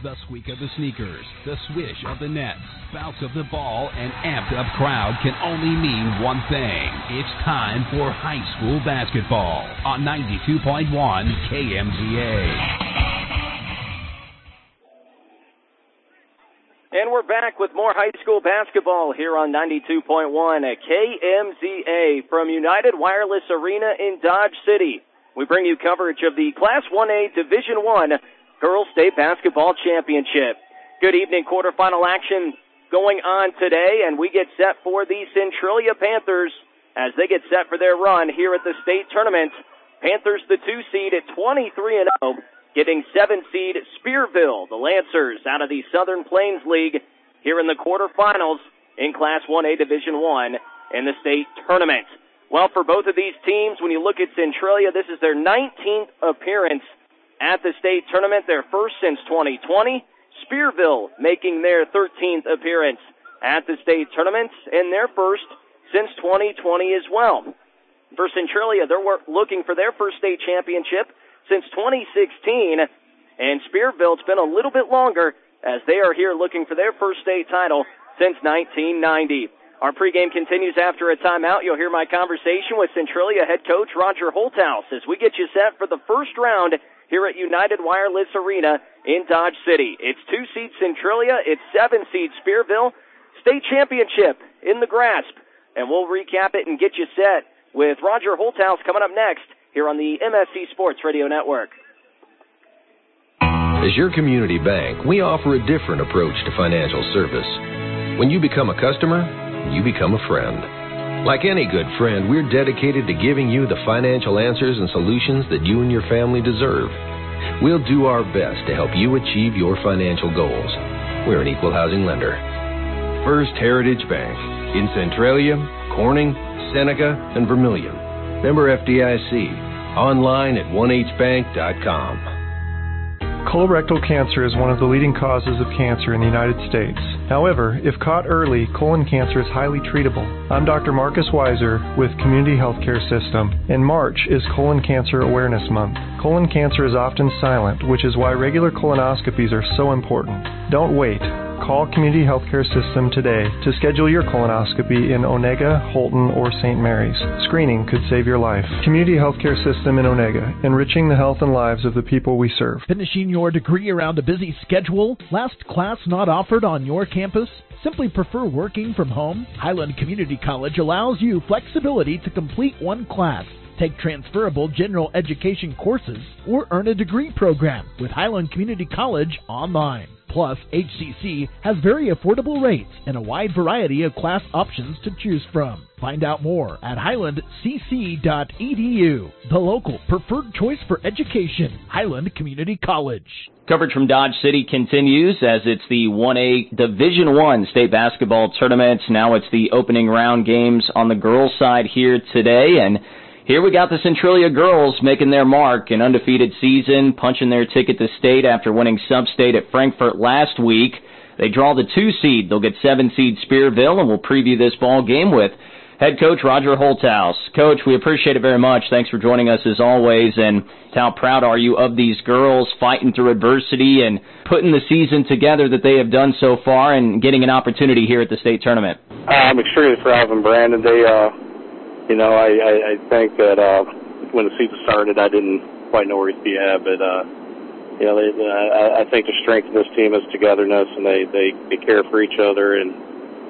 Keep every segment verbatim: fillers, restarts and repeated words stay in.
The squeak of the sneakers, the swish of the nets, bounce of the ball, and amped-up crowd can only mean one thing. It's time for high school basketball on ninety-two point one K M Z A. And we're back with more high school basketball here on ninety-two point one at K M Z A from United Wireless Arena in Dodge City. We bring you coverage of the Class one A Division one Girls State Basketball Championship. Good evening, quarterfinal action going on today, and we get set for the Centralia Panthers as they get set for their run here at the state tournament. Panthers the two seed at twenty-three and oh. Getting seven seed Spearville, the Lancers, out of the Southern Plains League here in the quarterfinals in Class one A Division one in the state tournament. Well, for both of these teams, when you look at Centralia, this is their nineteenth appearance at the state tournament, their first since twenty twenty. Spearville making their thirteenth appearance at the state tournament, and their first since twenty twenty as well. For Centralia, they're looking for their first state championship since twenty sixteen, and Spearville, it's been a little bit longer as they are here looking for their first state title since nineteen ninety. Our pregame continues after a timeout. You'll hear my conversation with Centralia head coach Roger Holthouse as we get you set for the first round here at United Wireless Arena in Dodge City. It's two seed Centralia, it's seven seed Spearville. State championship in the grasp, and we'll recap it and get you set with Roger Holthouse coming up next here on the M S C Sports Radio Network. As your community bank, we offer a different approach to financial service. When you become a customer, you become a friend. Like any good friend, we're dedicated to giving you the financial answers and solutions that you and your family deserve. We'll do our best to help you achieve your financial goals. We're an equal housing lender. First Heritage Bank in Centralia, Corning, Seneca, and Vermilion. Member F D I C. Online at one h bank dot com. Colorectal cancer is one of the leading causes of cancer in the United States. However, if caught early, colon cancer is highly treatable. I'm Doctor Marcus Weiser with Community Healthcare System, and March is Colon Cancer Awareness Month. Colon cancer is often silent, which is why regular colonoscopies are so important. Don't wait. Call Community Healthcare System today to schedule your colonoscopy in Onega, Holton, or Saint Mary's. Screening could save your life. Community Healthcare System in Onega, enriching the health and lives of the people we serve. Finishing your degree around a busy schedule? Last class not offered on your campus? Simply prefer working from home? Highland Community College allows you flexibility to complete one class, take transferable general education courses, or earn a degree program with Highland Community College online. Plus, H C C has very affordable rates and a wide variety of class options to choose from. Find out more at highland c c dot e d u. The local preferred choice for education, Highland Community College. Coverage from Dodge City continues as it's the one A Division one state basketball tournament. Now it's the opening round games on the girls' side here today, and here we got the Centralia girls making their mark, an undefeated season, punching their ticket to state after winning sub-state at Frankfort last week. They draw the two seed. They'll get seven seed Spearville, and we'll preview this ball game with head coach Roger Holthouse. Coach, we appreciate it very much. Thanks for joining us as always, and how proud are you of these girls fighting through adversity and putting the season together that they have done so far and getting an opportunity here at the state tournament? I'm extremely proud of them, Brandon. They, uh, You know, I, I, I think that uh, when the season started, I didn't quite know where he'd be at, but, uh, you know, they, I, I think the strength of this team is togetherness, and they, they, they care for each other, and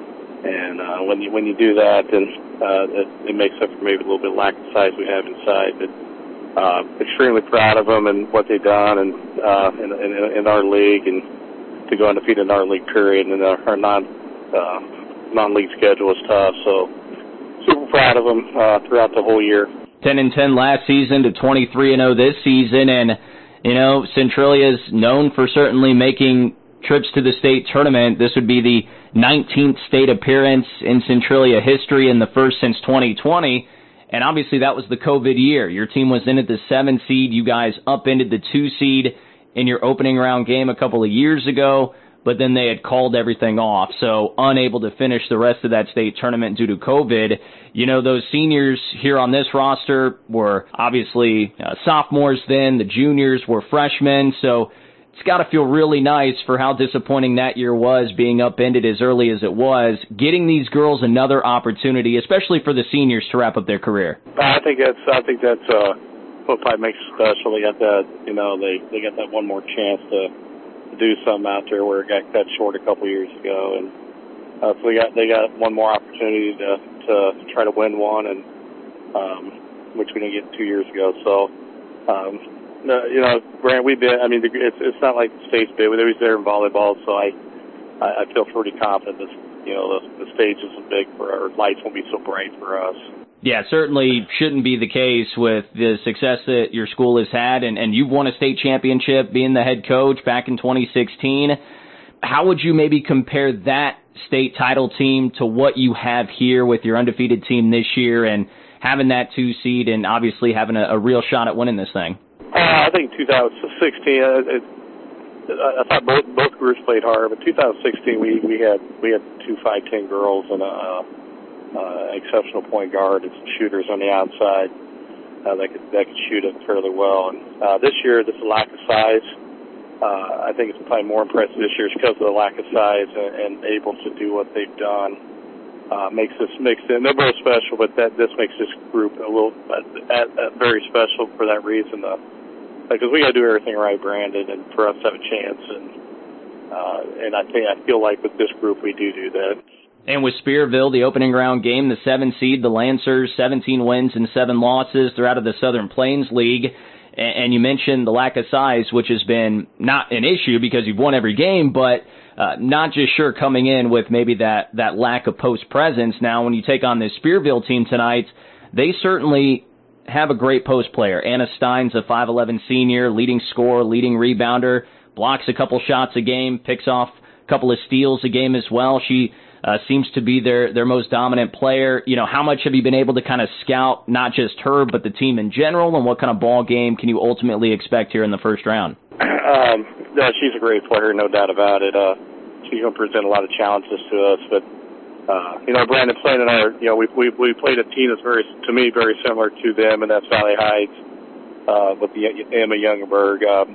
and uh, when you when you do that, then uh, it, it makes up for maybe a little bit of lack of size we have inside. But uh, extremely proud of them and what they've done and uh, in, in, in our league, and to go undefeated in our league period, and our, our non uh, non-league schedule is tough, so. Super proud of them uh, throughout the whole year. ten and ten last season to twenty-three and oh this season, and you know Centralia is known for certainly making trips to the state tournament. This would be the nineteenth state appearance in Centralia history and the first since twenty twenty. And obviously that was the COVID year. Your team was in at the seven seed. You guys upended the two seed in your opening round game a couple of years ago. But then they had called everything off, so unable to finish the rest of that state tournament due to COVID. You know, those seniors here on this roster were obviously uh, sophomores then. The juniors were freshmen, so it's got to feel really nice for how disappointing that year was, being upended as early as it was, getting these girls another opportunity, especially for the seniors to wrap up their career. I think that's I think that's uh, what probably makes it special. They got that, you know, they they got that one more chance to, to do something out there where it got cut short a couple years ago, and uh, so they got they got one more opportunity to to try to win one, and um, which we didn't get two years ago. So. Um, No, you know, Brand, we've been, I mean, it's it's not like the state's big. We was there in volleyball, so I I feel pretty confident that, you know, the, the stage isn't big for our lights won't be so bright for us. Yeah, certainly shouldn't be the case with the success that your school has had, and, and you've won a state championship being the head coach back in twenty sixteen. How would you maybe compare that state title team to what you have here with your undefeated team this year and having that two seed and obviously having a, a real shot at winning this thing? Uh, I think two thousand sixteen. Uh, it, I thought both both groups played hard, but two thousand sixteen we we had we had two five ten girls and a uh, exceptional point guard and some shooters on the outside uh, that could that could shoot it fairly well. And uh, this year, this lack of size, uh, I think it's probably more impressive this year because of the lack of size and, and able to do what they've done. Uh, makes this makes it. They're both special, but that this makes this group a little uh, at, at very special for that reason. Uh, Because we got to do everything right, Brandon, and for us to have a chance. And uh, and I think I feel like with this group we do do that. And with Spearville, the opening round game, the seven seed, the Lancers, seventeen wins and seven losses. They're out of the Southern Plains League. And you mentioned the lack of size, which has been not an issue because you've won every game, but uh, not just sure coming in with maybe that, that lack of post presence. Now, when you take on this Spearville team tonight, they certainly have a great post player. Anna Stein's a five eleven senior, leading scorer, leading rebounder, blocks a couple shots a game, picks off a couple of steals a game as well. She uh, seems to be their, their most dominant player. You know, how much have you been able to kind of scout not just her, but the team in general, and what kind of ball game can you ultimately expect here in the first round? Um, yeah, she's a great player, no doubt about it. Uh, she's going to present a lot of challenges to us, but Uh, you know, Brandon playing in our, you know, we we we played a team that's very, to me, very similar to them, and that's Valley Heights uh, with the Emma Youngberg. Um,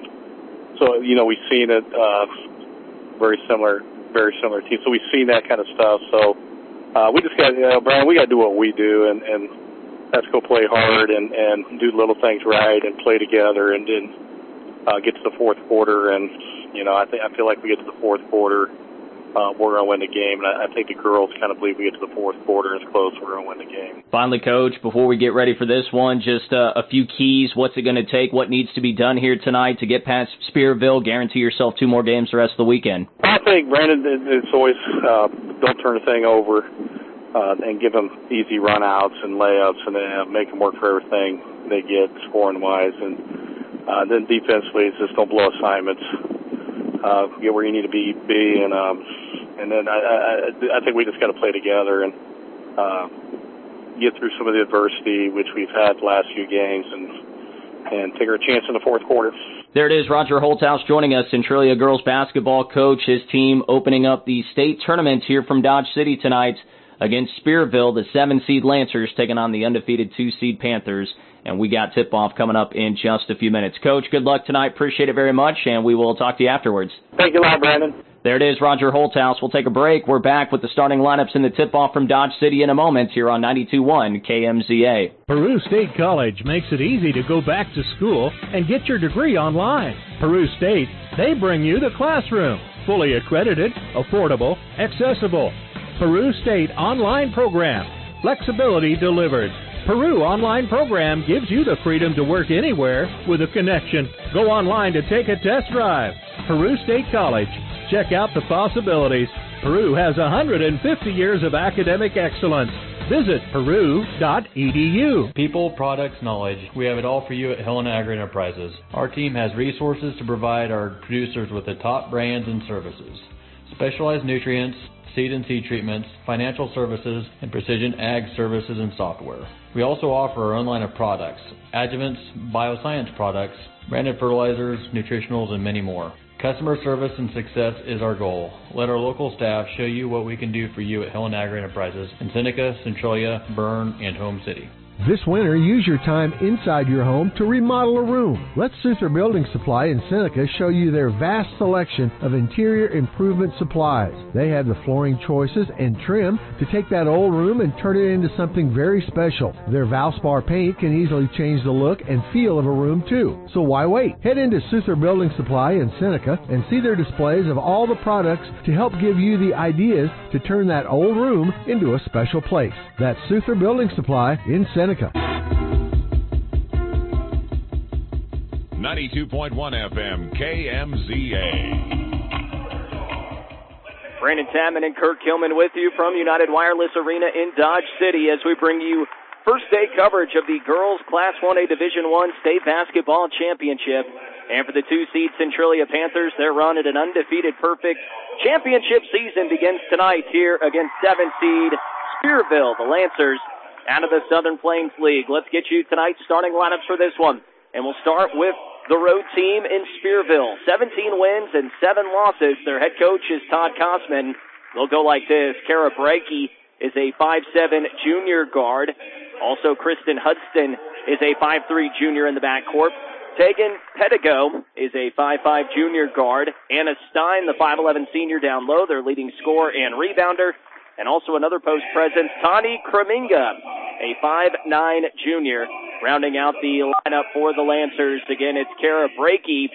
so, you know, we've seen it uh, very similar, very similar team. So we've seen that kind of stuff. So uh, we just got, you know, Brandon, we got to do what we do, and, and that's go play hard and, and do little things right and play together, and then uh, get to the fourth quarter. And you know, I think I feel like we get to the fourth quarter. Uh, we're going to win the game, and I, I think the girls kind of believe we get to the fourth quarter and it's close, we're going to win the game. Finally, Coach, before we get ready for this one, just uh, a few keys. What's it going to take? What needs to be done here tonight to get past Spearville, guarantee yourself two more games the rest of the weekend? I think, Brandon, it's always uh, don't turn the thing over uh, and give them easy run-outs and layups and uh, make them work for everything they get scoring-wise. And uh, then defensively, just don't blow assignments. Uh, get where you need to be, be and um, and then I, I, I think we just got to play together and uh, get through some of the adversity which we've had the last few games, and and take our chance in the fourth quarter. There it is, Roger Holthouse joining us, Centralia girls basketball coach. His team opening up the state tournament here from Dodge City tonight against Spearville, the seven seed Lancers taking on the undefeated two seed Panthers. And we got tip-off coming up in just a few minutes. Coach, good luck tonight. Appreciate it very much, and we will talk to you afterwards. Thank you a lot, Brandon. There it is, Roger Holthouse. We'll take a break. We're back with the starting lineups in the tip-off from Dodge City in a moment here on ninety-two point one K M Z A. Peru State College makes it easy to go back to school and get your degree online. Peru State, they bring you the classroom. Fully accredited, affordable, accessible. Peru State online program. Flexibility delivered. Peru online program gives you the freedom to work anywhere with a connection. Go online to take a test drive. Peru State College. Check out the possibilities. Peru has one hundred fifty years of academic excellence. Visit peru dot e d u. People, products, knowledge. We have it all for you at Helena Agri Enterprises. Our team has resources to provide our producers with the top brands and services. Specialized nutrients, seed and seed treatments, financial services, and precision ag services and software. We also offer our own line of products, adjuvants, bioscience products, branded fertilizers, nutritionals, and many more. Customer service and success is our goal. Let our local staff show you what we can do for you at Helena Agri Enterprises in Seneca, Centralia, Bern, and Home City. This winter, use your time inside your home to remodel a room. Let Souther Building Supply in Seneca show you their vast selection of interior improvement supplies. They have the flooring choices and trim to take that old room and turn it into something very special. Their Valspar paint can easily change the look and feel of a room too. So why wait? Head into Souther Building Supply in Seneca and see their displays of all the products to help give you the ideas to turn that old room into a special place. That's Souther Building Supply in Seneca. ninety-two point one F M K M Z A. Brandon Tapman and Kirk Kilman with you from United Wireless Arena in Dodge City as we bring you first day coverage of the girls Class one A Division one State Basketball Championship. And for the two seed Centralia Panthers, their run at an undefeated perfect championship season begins tonight here against seven seed Spearville, the Lancers, out of the Southern Plains League. Let's get you tonight's starting lineups for this one. And we'll start with the road team in Spearville. seventeen wins and seven losses. Their head coach is Todd Kosman. They'll go like this. Kara Breaky is a five seven junior guard. Also, Kristen Hudson is a five three junior in the backcourt. Tegan Pedigo is a five five junior guard. Anna Stein, the five eleven senior down low, their leading scorer and rebounder. And also another post presence, Tani Kreminga, a five nine junior, rounding out the lineup for the Lancers. Again, it's Kara Breaky,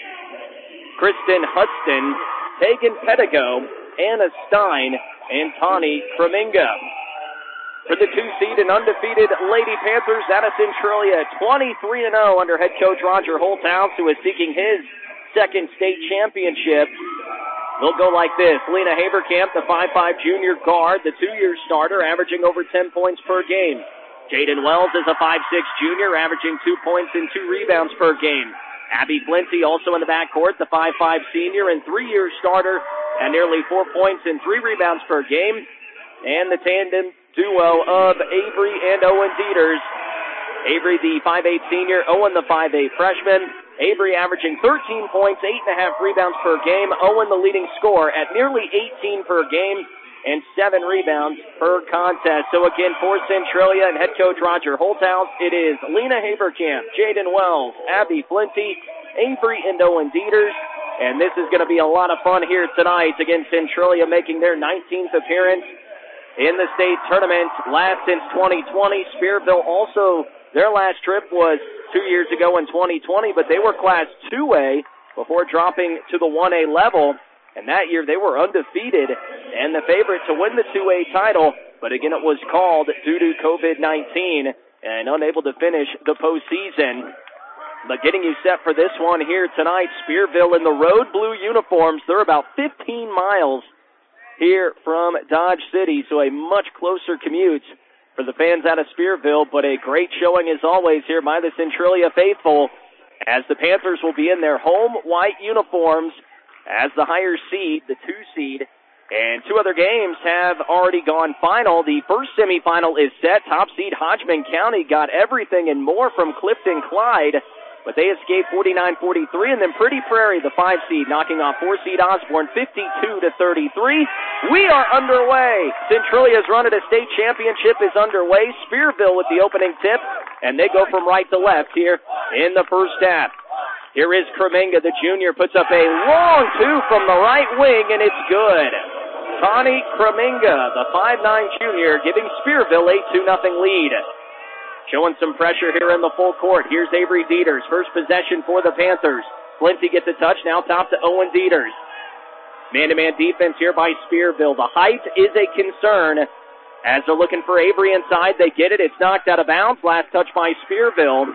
Kristen Hudson, Tegan Pedigo, Anna Stein, and Tani Kreminga. For the two seed and undefeated Lady Panthers, out of Centralia, twenty-three and oh under head coach Roger Holthouse, who is seeking his second state championship. They'll go like this. Lena Haberkamp, the five five junior guard, the two-year starter, averaging over ten points per game. Jaden Wells is a five six junior, averaging two points and two rebounds per game. Abby Flinty, also in the backcourt, the five five senior and three-year starter, and nearly four points and three rebounds per game. And the tandem duo of Avery and Owen Dieters. Avery, the five eight senior, Owen, the five eight freshman. Avery averaging thirteen points, eight and a half rebounds per game. Owen, the leading scorer, at nearly eighteen per game and seven rebounds per contest. So again, for Centralia and head coach Roger Holthouse, it is Lena Haberkamp, Jaden Wells, Abby Flinty, Avery, and Owen Dieters. And this is going to be a lot of fun here tonight. Again, Centralia making their nineteenth appearance in the state tournament, last since twenty twenty. Spearville also, their last trip was two years ago in twenty twenty, but they were Class two A before dropping to the one A level. And that year they were undefeated and the favorite to win the two A title. But again, it was called due to covid nineteen and unable to finish the postseason. But getting you set for this one here tonight, Spearville in the road blue uniforms. They're about fifteen miles here from Dodge City, so a much closer commute for the fans out of Spearville, but a great showing as always here by the Centralia faithful as the Panthers will be in their home white uniforms as the higher seed, the two seed. And two other games have already gone final. The first semifinal is set. Top seed Hodgman County got everything and more from Clifton Clyde, but they escaped forty-nine forty-three, and then Pretty Prairie, the five seed, knocking off four seed Osborne fifty-two to thirty-three. We are underway. Centralia's run at a state championship is underway. Spearville with the opening tip, and they go from right to left here in the first half. Here is Kreminga, the junior, puts up a long two from the right wing, and it's good. Tani Kreminga, the five nine junior, giving Spearville a two nothing lead. Showing some pressure here in the full court. Here's Avery Dieters. First possession for the Panthers. Flinty gets a touch. Now top to Owen Dieters. Man-to-man defense here by Spearville. The height is a concern as they're looking for Avery inside. They get it. It's knocked out of bounds. Last touch by Spearville.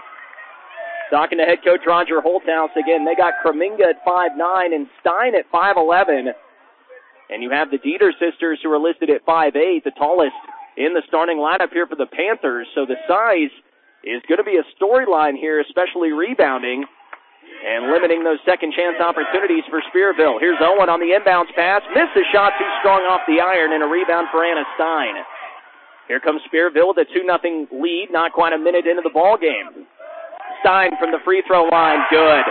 Talking to head coach Roger Holthouse again. They got Kreminga at five nine and Stein at five eleven. And you have the Dieter sisters who are listed at five eight, the tallest in the starting lineup here for the Panthers. So the size is going to be a storyline here, especially rebounding and limiting those second chance opportunities for Spearville. Here's Owen on the inbounds pass. Missed the shot, too strong off the iron, and a rebound for Anna Stein. Here comes Spearville with a two nothing lead, not quite a minute into the ball game. Stein from the free throw line, good.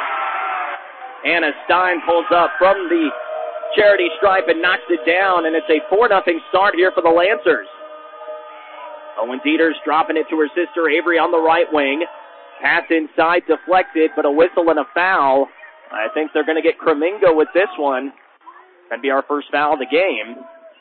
Anna Stein pulls up from the charity stripe and knocks it down, and it's a four nothing start here for the Lancers. Owen Dieters dropping it to her sister Avery on the right wing. Pass inside, deflected, but a whistle and a foul. I think they're going to get Cremingo with this one. That'd be our first foul of the game.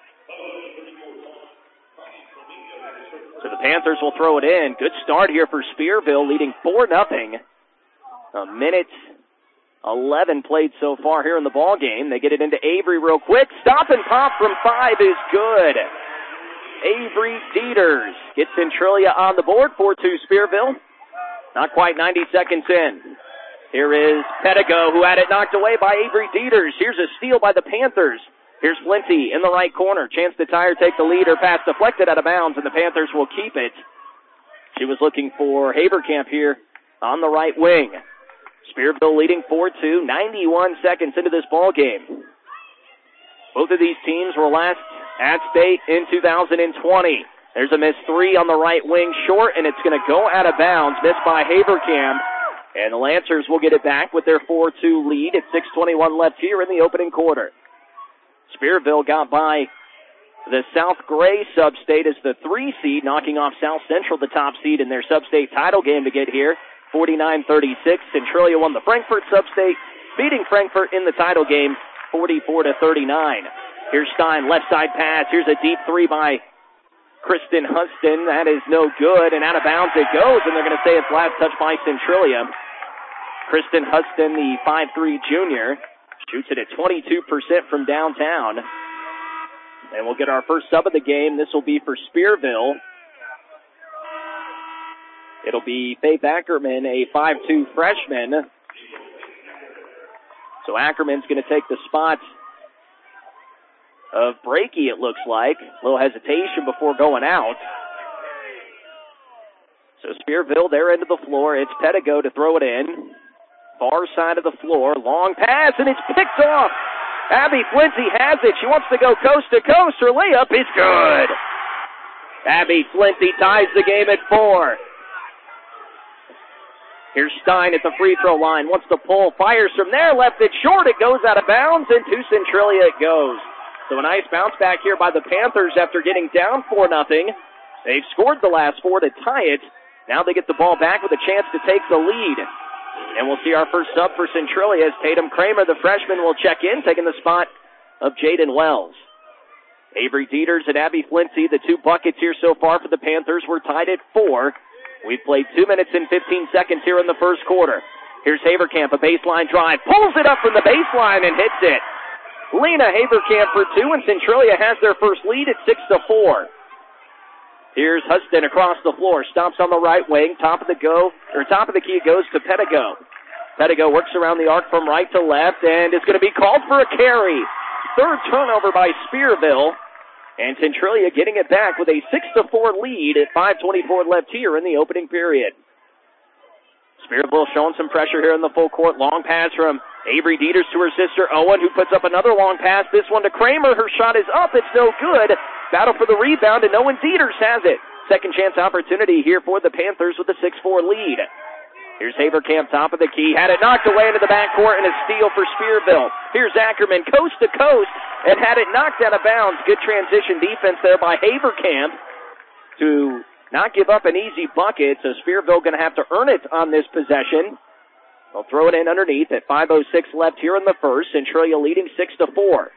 So the Panthers will throw it in. Good start here for Spearville, leading four nothing. A minute eleven played so far here in the ball game. They get it into Avery real quick. Stop and pop from five is good. Avery Dieters gets Centralia on the board. four two Spearville. Not quite ninety seconds in. Here is Pedigo, who had it knocked away by Avery Dieters. Here's a steal by the Panthers. Here's Flinty in the right corner. Chance to Tyre take the lead. Her pass deflected out of bounds, and the Panthers will keep it. She was looking for Haberkamp here on the right wing. Spearville leading four two, ninety-one seconds into this ball game. Both of these teams were last at state in two thousand twenty. There's a missed three on the right wing short, and it's going to go out of bounds. Missed by Haberkamp. And the Lancers will get it back with their four two lead at six twenty-one left here in the opening quarter. Spearville got by the South Gray sub-state as the three seed, knocking off South Central, the top seed in their sub-state title game to get here. forty-nine thirty-six. Centralia won the Frankfort sub-state, beating Frankfort in the title game forty-four to thirty-nine. Here's Stein, left side pass. Here's a deep three by Kristen Huston. That is no good, and out of bounds it goes, and they're going to say it's last touch by Centralia. Kristen Huston, the five three junior, shoots it at twenty-two percent from downtown. And we'll get our first sub of the game. This will be for Spearville. It'll be Faith Ackerman, a five two freshman. So Ackerman's going to take the spot of Breaky, it looks like. A little hesitation before going out. So Spearville, their end of the floor. It's Pedigo to throw it in. Far side of the floor. Long pass, and it's picked off. Abby Flinty has it. She wants to go coast to coast. Her layup is good. Abby Flinty ties the game at four. Here's Stein at the free throw line. Wants to pull. Fires from there. Left it short. It goes out of bounds, and to Centralia it goes. So a nice bounce back here by the Panthers after getting down four nothing. They've scored the last four to tie it. Now they get the ball back with a chance to take the lead. And we'll see our first sub for Centralia as Tatum Kramer, the freshman, will check in, taking the spot of Jaden Wells. Avery Dieters and Abby Flinty, the two buckets here so far for the Panthers, were tied at four. We've played two minutes and fifteen seconds here in the first quarter. Here's Haberkamp, a baseline drive, pulls it up from the baseline and hits it. Lena Haberkamp for two, and Centralia has their first lead at six to four. Here's Huston across the floor, stops on the right wing, top of the go, or top of the key goes to Pedigo. Pedigo works around the arc from right to left, and is going to be called for a carry. Third turnover by Spearville, and Centralia getting it back with a six to four lead at five twenty-four left here in the opening period. Spearville showing some pressure here in the full court. Long pass from Avery Dieters to her sister Owen, who puts up another long pass. This one to Kramer. Her shot is up. It's no good. Battle for the rebound, and Owen Dieters has it. Second chance opportunity here for the Panthers with a six four lead. Here's Haberkamp, top of the key. Had it knocked away into the backcourt, and a steal for Spearville. Here's Ackerman, coast to coast, and had it knocked out of bounds. Good transition defense there by Haberkamp to not give up an easy bucket. So Spearville going to have to earn it on this possession. They'll throw it in underneath at five oh six left here in the first. Centralia leading six to four.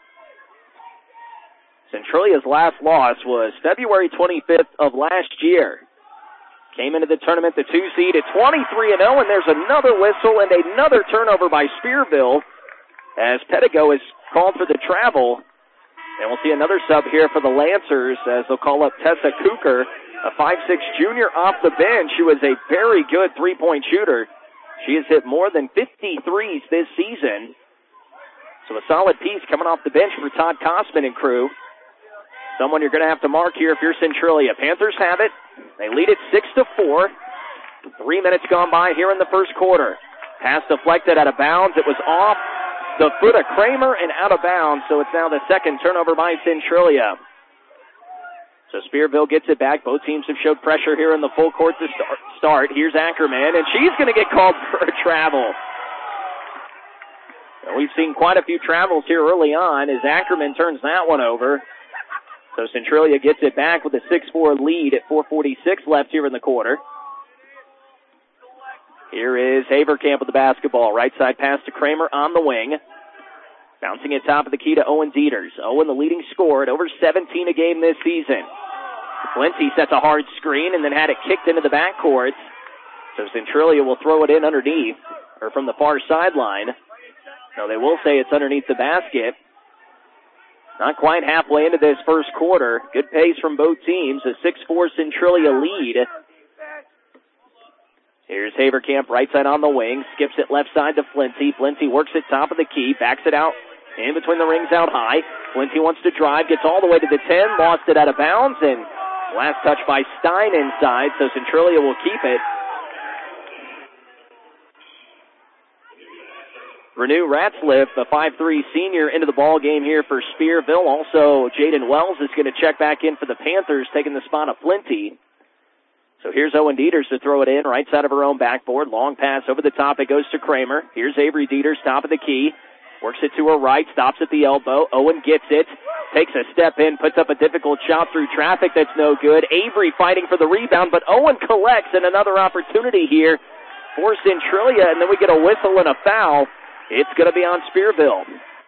Centralia's last loss was February twenty-fifth of last year. Came into the tournament the two seed at twenty-three and oh, and there's another whistle and another turnover by Spearville as Pedigo is called for the travel. And we'll see another sub here for the Lancers as they'll call up Tessa Cooker, a five six junior off the bench who is a very good three-point shooter. She has hit more than fifty threes this season. So a solid piece coming off the bench for Todd Kosman and crew. Someone you're going to have to mark here if you're Centralia. Panthers have it. They lead it six to four. Three minutes gone by here in the first quarter. Pass deflected out of bounds. It was off the foot of Kramer and out of bounds. So it's now the second turnover by Centralia. So Spearville gets it back. Both teams have showed pressure here in the full court to start. Here's Ackerman, and she's going to get called for a travel. And we've seen quite a few travels here early on as Ackerman turns that one over. So Centralia gets it back with a six four lead at four forty-six left here in the quarter. Here is Haverkamp with the basketball. Right side pass to Kramer on the wing. Bouncing it top of the key to Owen Dieters. Owen, the leading scorer at over seventeen a game this season. Flinty sets a hard screen and then had it kicked into the backcourt. So Centralia will throw it in underneath, or from the far sideline. No, they will say it's underneath the basket. Not quite halfway into this first quarter. Good pace from both teams. A six four Centralia lead. Here's Haverkamp, right side on the wing. Skips it left side to Flinty. Flinty works it top of the key. Backs it out in between the rings out high. Flinty wants to drive. Gets all the way to the ten. Lost it out of bounds. And last touch by Stein inside. So Centralia will keep it. Renew Ratzliff, the five three senior, into the ball game here for Spearville. Also, Jaden Wells is going to check back in for the Panthers, taking the spot of Flinty. So here's Owen Dieters to throw it in, right side of her own backboard. Long pass over the top. It goes to Kramer. Here's Avery Dieters, top of the key. Works it to her right, stops at the elbow. Owen gets it, takes a step in, puts up a difficult shot through traffic that's no good. Avery fighting for the rebound, but Owen collects, and another opportunity here for Centralia, and then we get a whistle and a foul. It's going to be on Spearville.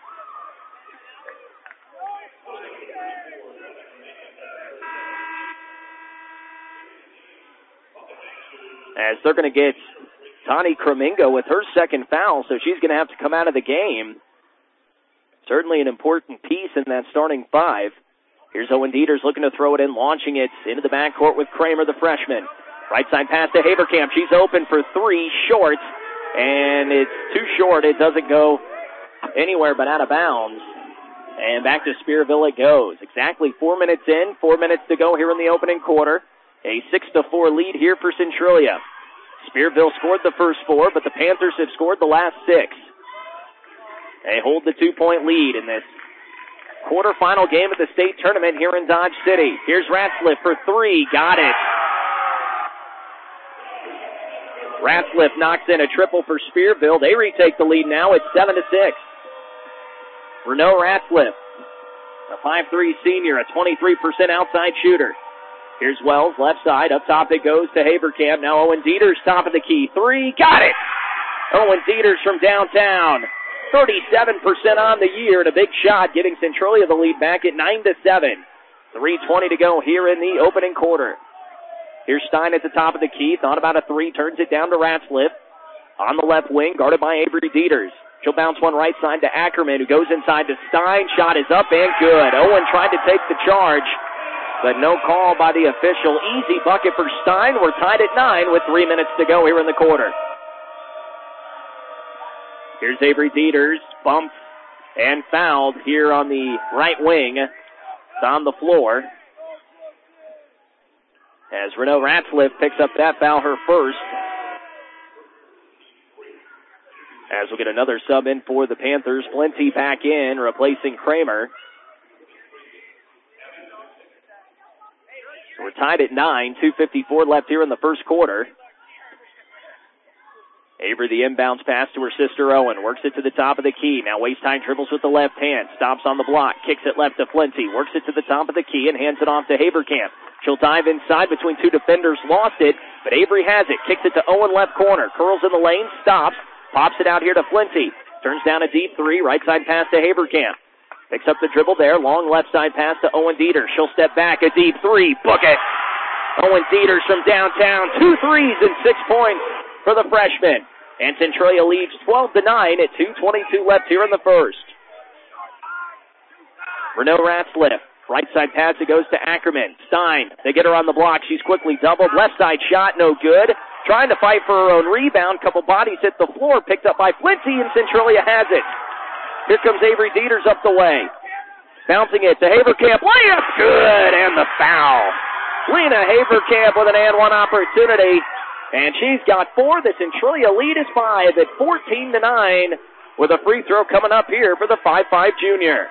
As they're going to get Tani Kremingo with her second foul, so she's going to have to come out of the game. Certainly an important piece in that starting five. Here's Owen Dieters looking to throw it in, launching it into the backcourt with Kramer, the freshman. Right side pass to Haverkamp. She's open for three, short. And it's too short. It doesn't go anywhere but out of bounds. And back to Spearville it goes. Exactly four minutes in, four minutes to go here in the opening quarter. A six to four lead here for Centralia. Spearville scored the first four, but the Panthers have scored the last six. They hold the two-point lead in this quarterfinal game of the state tournament here in Dodge City. Here's Ratzliff for three. Got it. Ratzliff knocks in a triple for Spearville. They retake the lead now. It's seven to six. Renaud Ratzliff, a five three senior, a twenty-three percent outside shooter. Here's Wells, left side. Up top it goes to Haverkamp. Now Owen Dieters, top of the key. Three. Got it! Owen Dieters from downtown. thirty-seven percent on the year and a big shot, giving Centralia the lead back at nine to seven. three twenty to go here in the opening quarter. Here's Stein at the top of the key. Thought about a three. Turns it down to Ratzliff. On the left wing, guarded by Avery Dieters. She'll bounce one right side to Ackerman, who goes inside to Stein. Shot is up and good. Owen tried to take the charge, but no call by the official. Easy bucket for Stein. We're tied at nine with three minutes to go here in the quarter. Here's Avery Dieters. Bumped and fouled here on the right wing. It's on the floor. As Renaud Ratzliff picks up that foul, her first. As we'll get another sub in for the Panthers. Flinty back in, replacing Kramer. So we're tied at nine. two fifty-four left here in the first quarter. Avery, the inbounds pass to her sister Owen. Works it to the top of the key. Now waste time, dribbles with the left hand. Stops on the block. Kicks it left to Flinty. Works it to the top of the key and hands it off to Haverkamp. She'll dive inside between two defenders. Lost it, but Avery has it. Kicks it to Owen left corner. Curls in the lane. Stops. Pops it out here to Flinty. Turns down a deep three. Right side pass to Haverkamp. Picks up the dribble there. Long left side pass to Owen Dieters. She'll step back. A deep three. Book it. Owen Dieters from downtown. Two threes and six points for the freshman. And Centralia leads twelve to nine at two twenty-two left here in the first. Renaud Ratzliff. Right side pass, it goes to Ackerman. Stein, they get her on the block. She's quickly doubled. Left side shot, no good. Trying to fight for her own rebound. Couple bodies hit the floor. Picked up by Flinty, and Centralia has it. Here comes Avery Dieters up the way. Bouncing it to Haverkamp. Layup, good, and the foul. Lena Haverkamp with an and one opportunity. And she's got four. The Centralia lead is five at fourteen to nine with a free throw coming up here for the five five junior.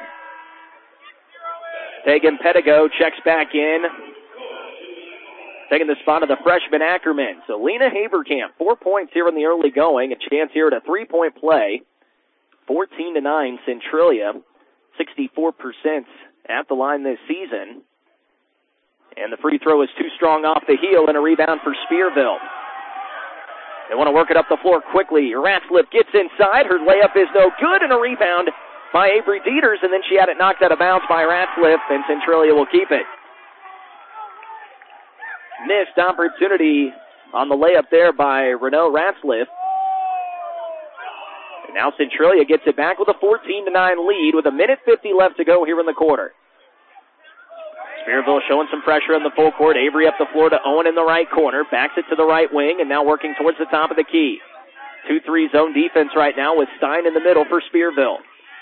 Tegan Pedigo checks back in. Taking the spot of the freshman Ackerman. So Lena Haverkamp, four points here in the early going. A chance here at a three-point play. fourteen to nine, Centralia. sixty-four percent at the line this season. And the free throw is too strong off the heel and a rebound for Spearville. They want to work it up the floor quickly. Ratcliffe gets inside. Her layup is no good, and a rebound by Avery Dieters, and then she had it knocked out of bounds by Ratcliffe, and Centralia will keep it. Missed opportunity on the layup there by Renault Ratcliffe. And now Centralia gets it back with a fourteen to nine lead with a minute fifty left to go here in the quarter. Spearville showing some pressure in the full court. Avery up the floor to Owen in the right corner. Backs it to the right wing and now working towards the top of the key. two three zone defense right now with Stein in the middle for Spearville.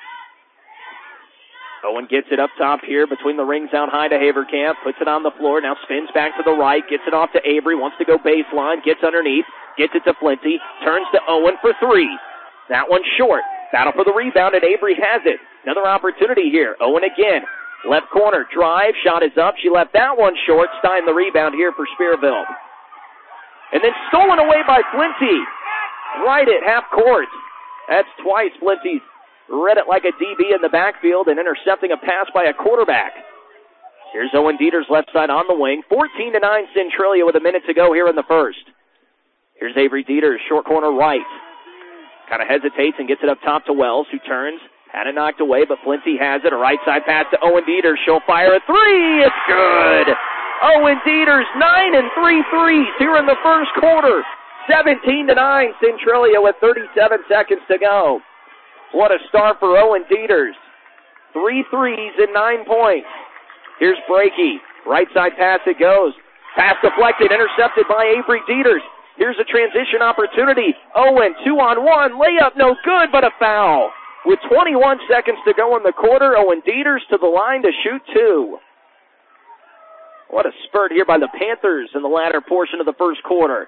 Owen gets it up top here between the rings out high to Haverkamp. Puts it on the floor. Now spins back to the right. Gets it off to Avery. Wants to go baseline. Gets underneath. Gets it to Flinty. Turns to Owen for three. That one's short. Battle for the rebound, and Avery has it. Another opportunity here. Owen again. Left corner. Drive. Shot is up. She left that one short. Stein the rebound here for Spearville. And then stolen away by Flinty. Right at half court. That's twice Flinty's read it like a D B in the backfield and intercepting a pass by a quarterback. Here's Owen Dieters left side on the wing. fourteen to nine Centralia with a minute to go here in the first. Here's Avery Dieters, short corner right. Kind of hesitates and gets it up top to Wells, who turns. Had it knocked away, but Flinty has it. A right side pass to Owen Dieters. She'll fire a three. It's good. Owen Dieters, nine and three threes here in the first quarter. seventeen to nine Centralia with thirty-seven seconds to go. What a start for Owen Dieters. Three threes and nine points. Here's Breaky. Right side pass it goes. Pass deflected, intercepted by Avery Dieters. Here's a transition opportunity. Owen, two on one. Layup no good, but a foul. With twenty-one seconds to go in the quarter, Owen Dieters to the line to shoot two. What a spurt here by the Panthers in the latter portion of the first quarter.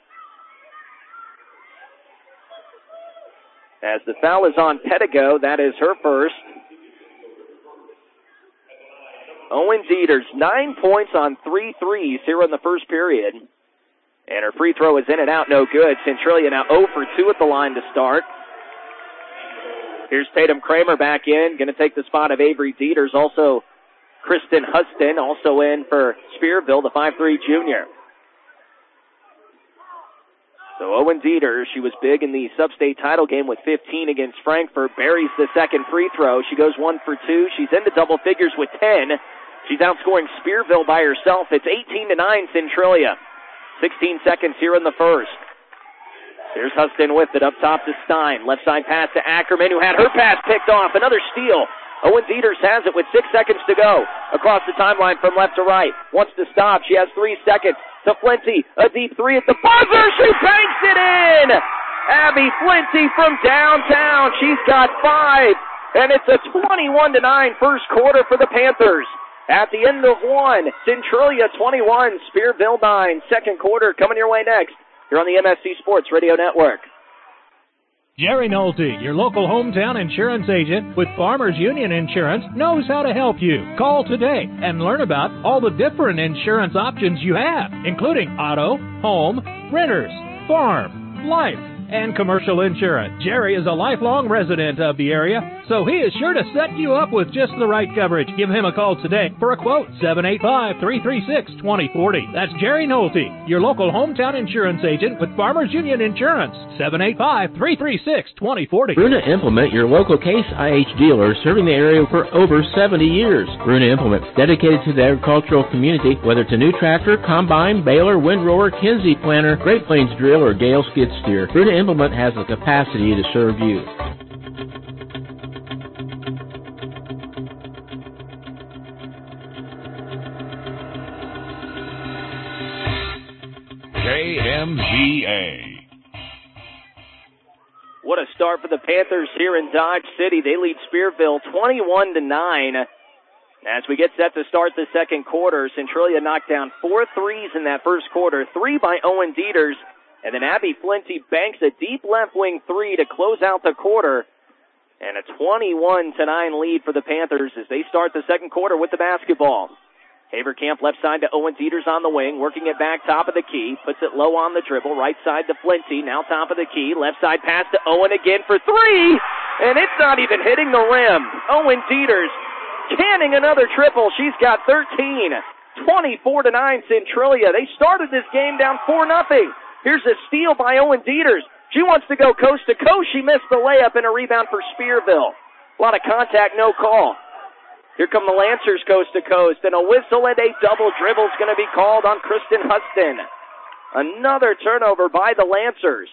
As the foul is on Pedigo, that is her first. Owen Dieters, nine points on three threes here in the first period. And her free throw is in and out, no good. Centralia now zero for two at the line to start. Here's Tatum Kramer back in, going to take the spot of Avery Dieters. Also, Kristen Huston also in for Spearville, the five three junior. So Owen Dieters, she was big in the sub-state title game with fifteen against Frankfort. Buries the second free throw. She goes one for two. She's into double figures with ten. She's outscoring Spearville by herself. It's eighteen to nine Centralia. sixteen seconds here in the first. Here's Huston with it up top to Stein. Left side pass to Ackerman, who had her pass picked off. Another steal. Owen Dieters has it with six seconds to go. Across the timeline from left to right. Wants to stop. She has three seconds. To Flinty. A deep three at the buzzer. She banks it in. Abby Flinty from downtown. She's got five. And it's a twenty-one to nine first quarter for the Panthers. At the end of one, Centralia twenty-one, Spearville nine. Second quarter coming your way next. You're on the M S C Sports Radio Network. Jerry Nolte, your local hometown insurance agent with Farmers Union Insurance, knows how to help you. Call today and learn about all the different insurance options you have, including auto, home, renters, farm, life, and commercial insurance. Jerry is a lifelong resident of the area, so he is sure to set you up with just the right coverage. Give him a call today for a quote, seven eight five, three three six, two zero four zero. That's Jerry Nolte, your local hometown insurance agent with Farmers Union Insurance, seven eight five, three three six, two zero four zero. Bruna Implement, your local Case I H dealer, serving the area for over seventy years. Bruna Implement, dedicated to the agricultural community, whether it's a new tractor, combine, baler, windrower, Kinsey planter, Great Plains drill, or Gale skid steer. Bruna Implement has the capacity to serve you. K M Z A. What a start for the Panthers here in Dodge City. They lead Spearville twenty-one to nine. As we get set to start the second quarter, Centralia knocked down four threes in that first quarter, three by Owen Dieters. And then Abby Flinty banks a deep left wing three to close out the quarter. And a twenty-one to nine lead for the Panthers as they start the second quarter with the basketball. Haverkamp left side to Owen Dieters on the wing, working it back top of the key, puts it low on the dribble, right side to Flinty, now top of the key, left side pass to Owen again for three, and it's not even hitting the rim. Owen Dieters canning another triple. She's got thirteen. twenty-four to nine Centralia. They started this game down four nothing. Here's a steal by Owen Dieters. She wants to go coast to coast. She missed the layup and a rebound for Spearville. A lot of contact, no call. Here come the Lancers coast to coast, and a whistle and a double dribble is going to be called on Kristen Huston. Another turnover by the Lancers.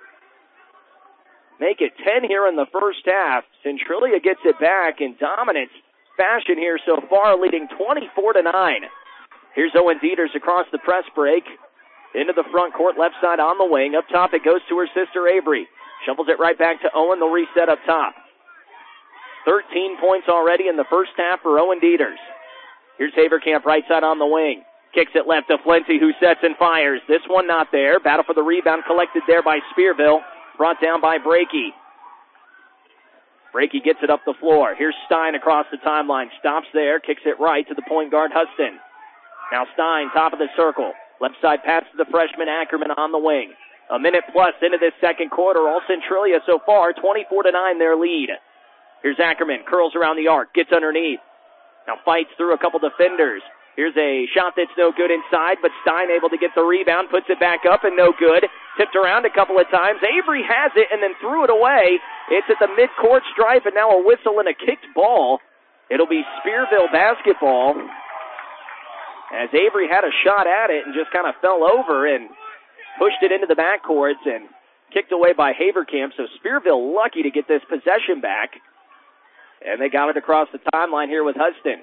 Make it ten here in the first half. Centralia gets it back in dominant fashion here so far, leading twenty-four to nine. Here's Owen Dieters across the press break. Into the front court, left side on the wing. Up top, it goes to her sister Avery. Shovels it right back to Owen. They'll reset up top. thirteen points already in the first half for Owen Dieters. Here's Haverkamp right side on the wing. Kicks it left to Flinty, who sets and fires. This one not there. Battle for the rebound collected there by Spearville. Brought down by Breaky. Breaky gets it up the floor. Here's Stein across the timeline. Stops there. Kicks it right to the point guard, Huston. Now Stein, top of the circle. Left side pass to the freshman Ackerman on the wing. A minute plus into this second quarter. All Centralia so far, twenty-four to nine their lead. Here's Ackerman, curls around the arc, gets underneath. Now fights through a couple defenders. Here's a shot that's no good inside, but Stein able to get the rebound, puts it back up and no good. Tipped around a couple of times. Avery has it and then threw it away. It's at the midcourt stripe and now a whistle and a kicked ball. It'll be Spearville basketball. As Avery had a shot at it and just kind of fell over and pushed it into the backcourts and kicked away by Haverkamp. So Spearville lucky to get this possession back. And they got it across the timeline here with Huston.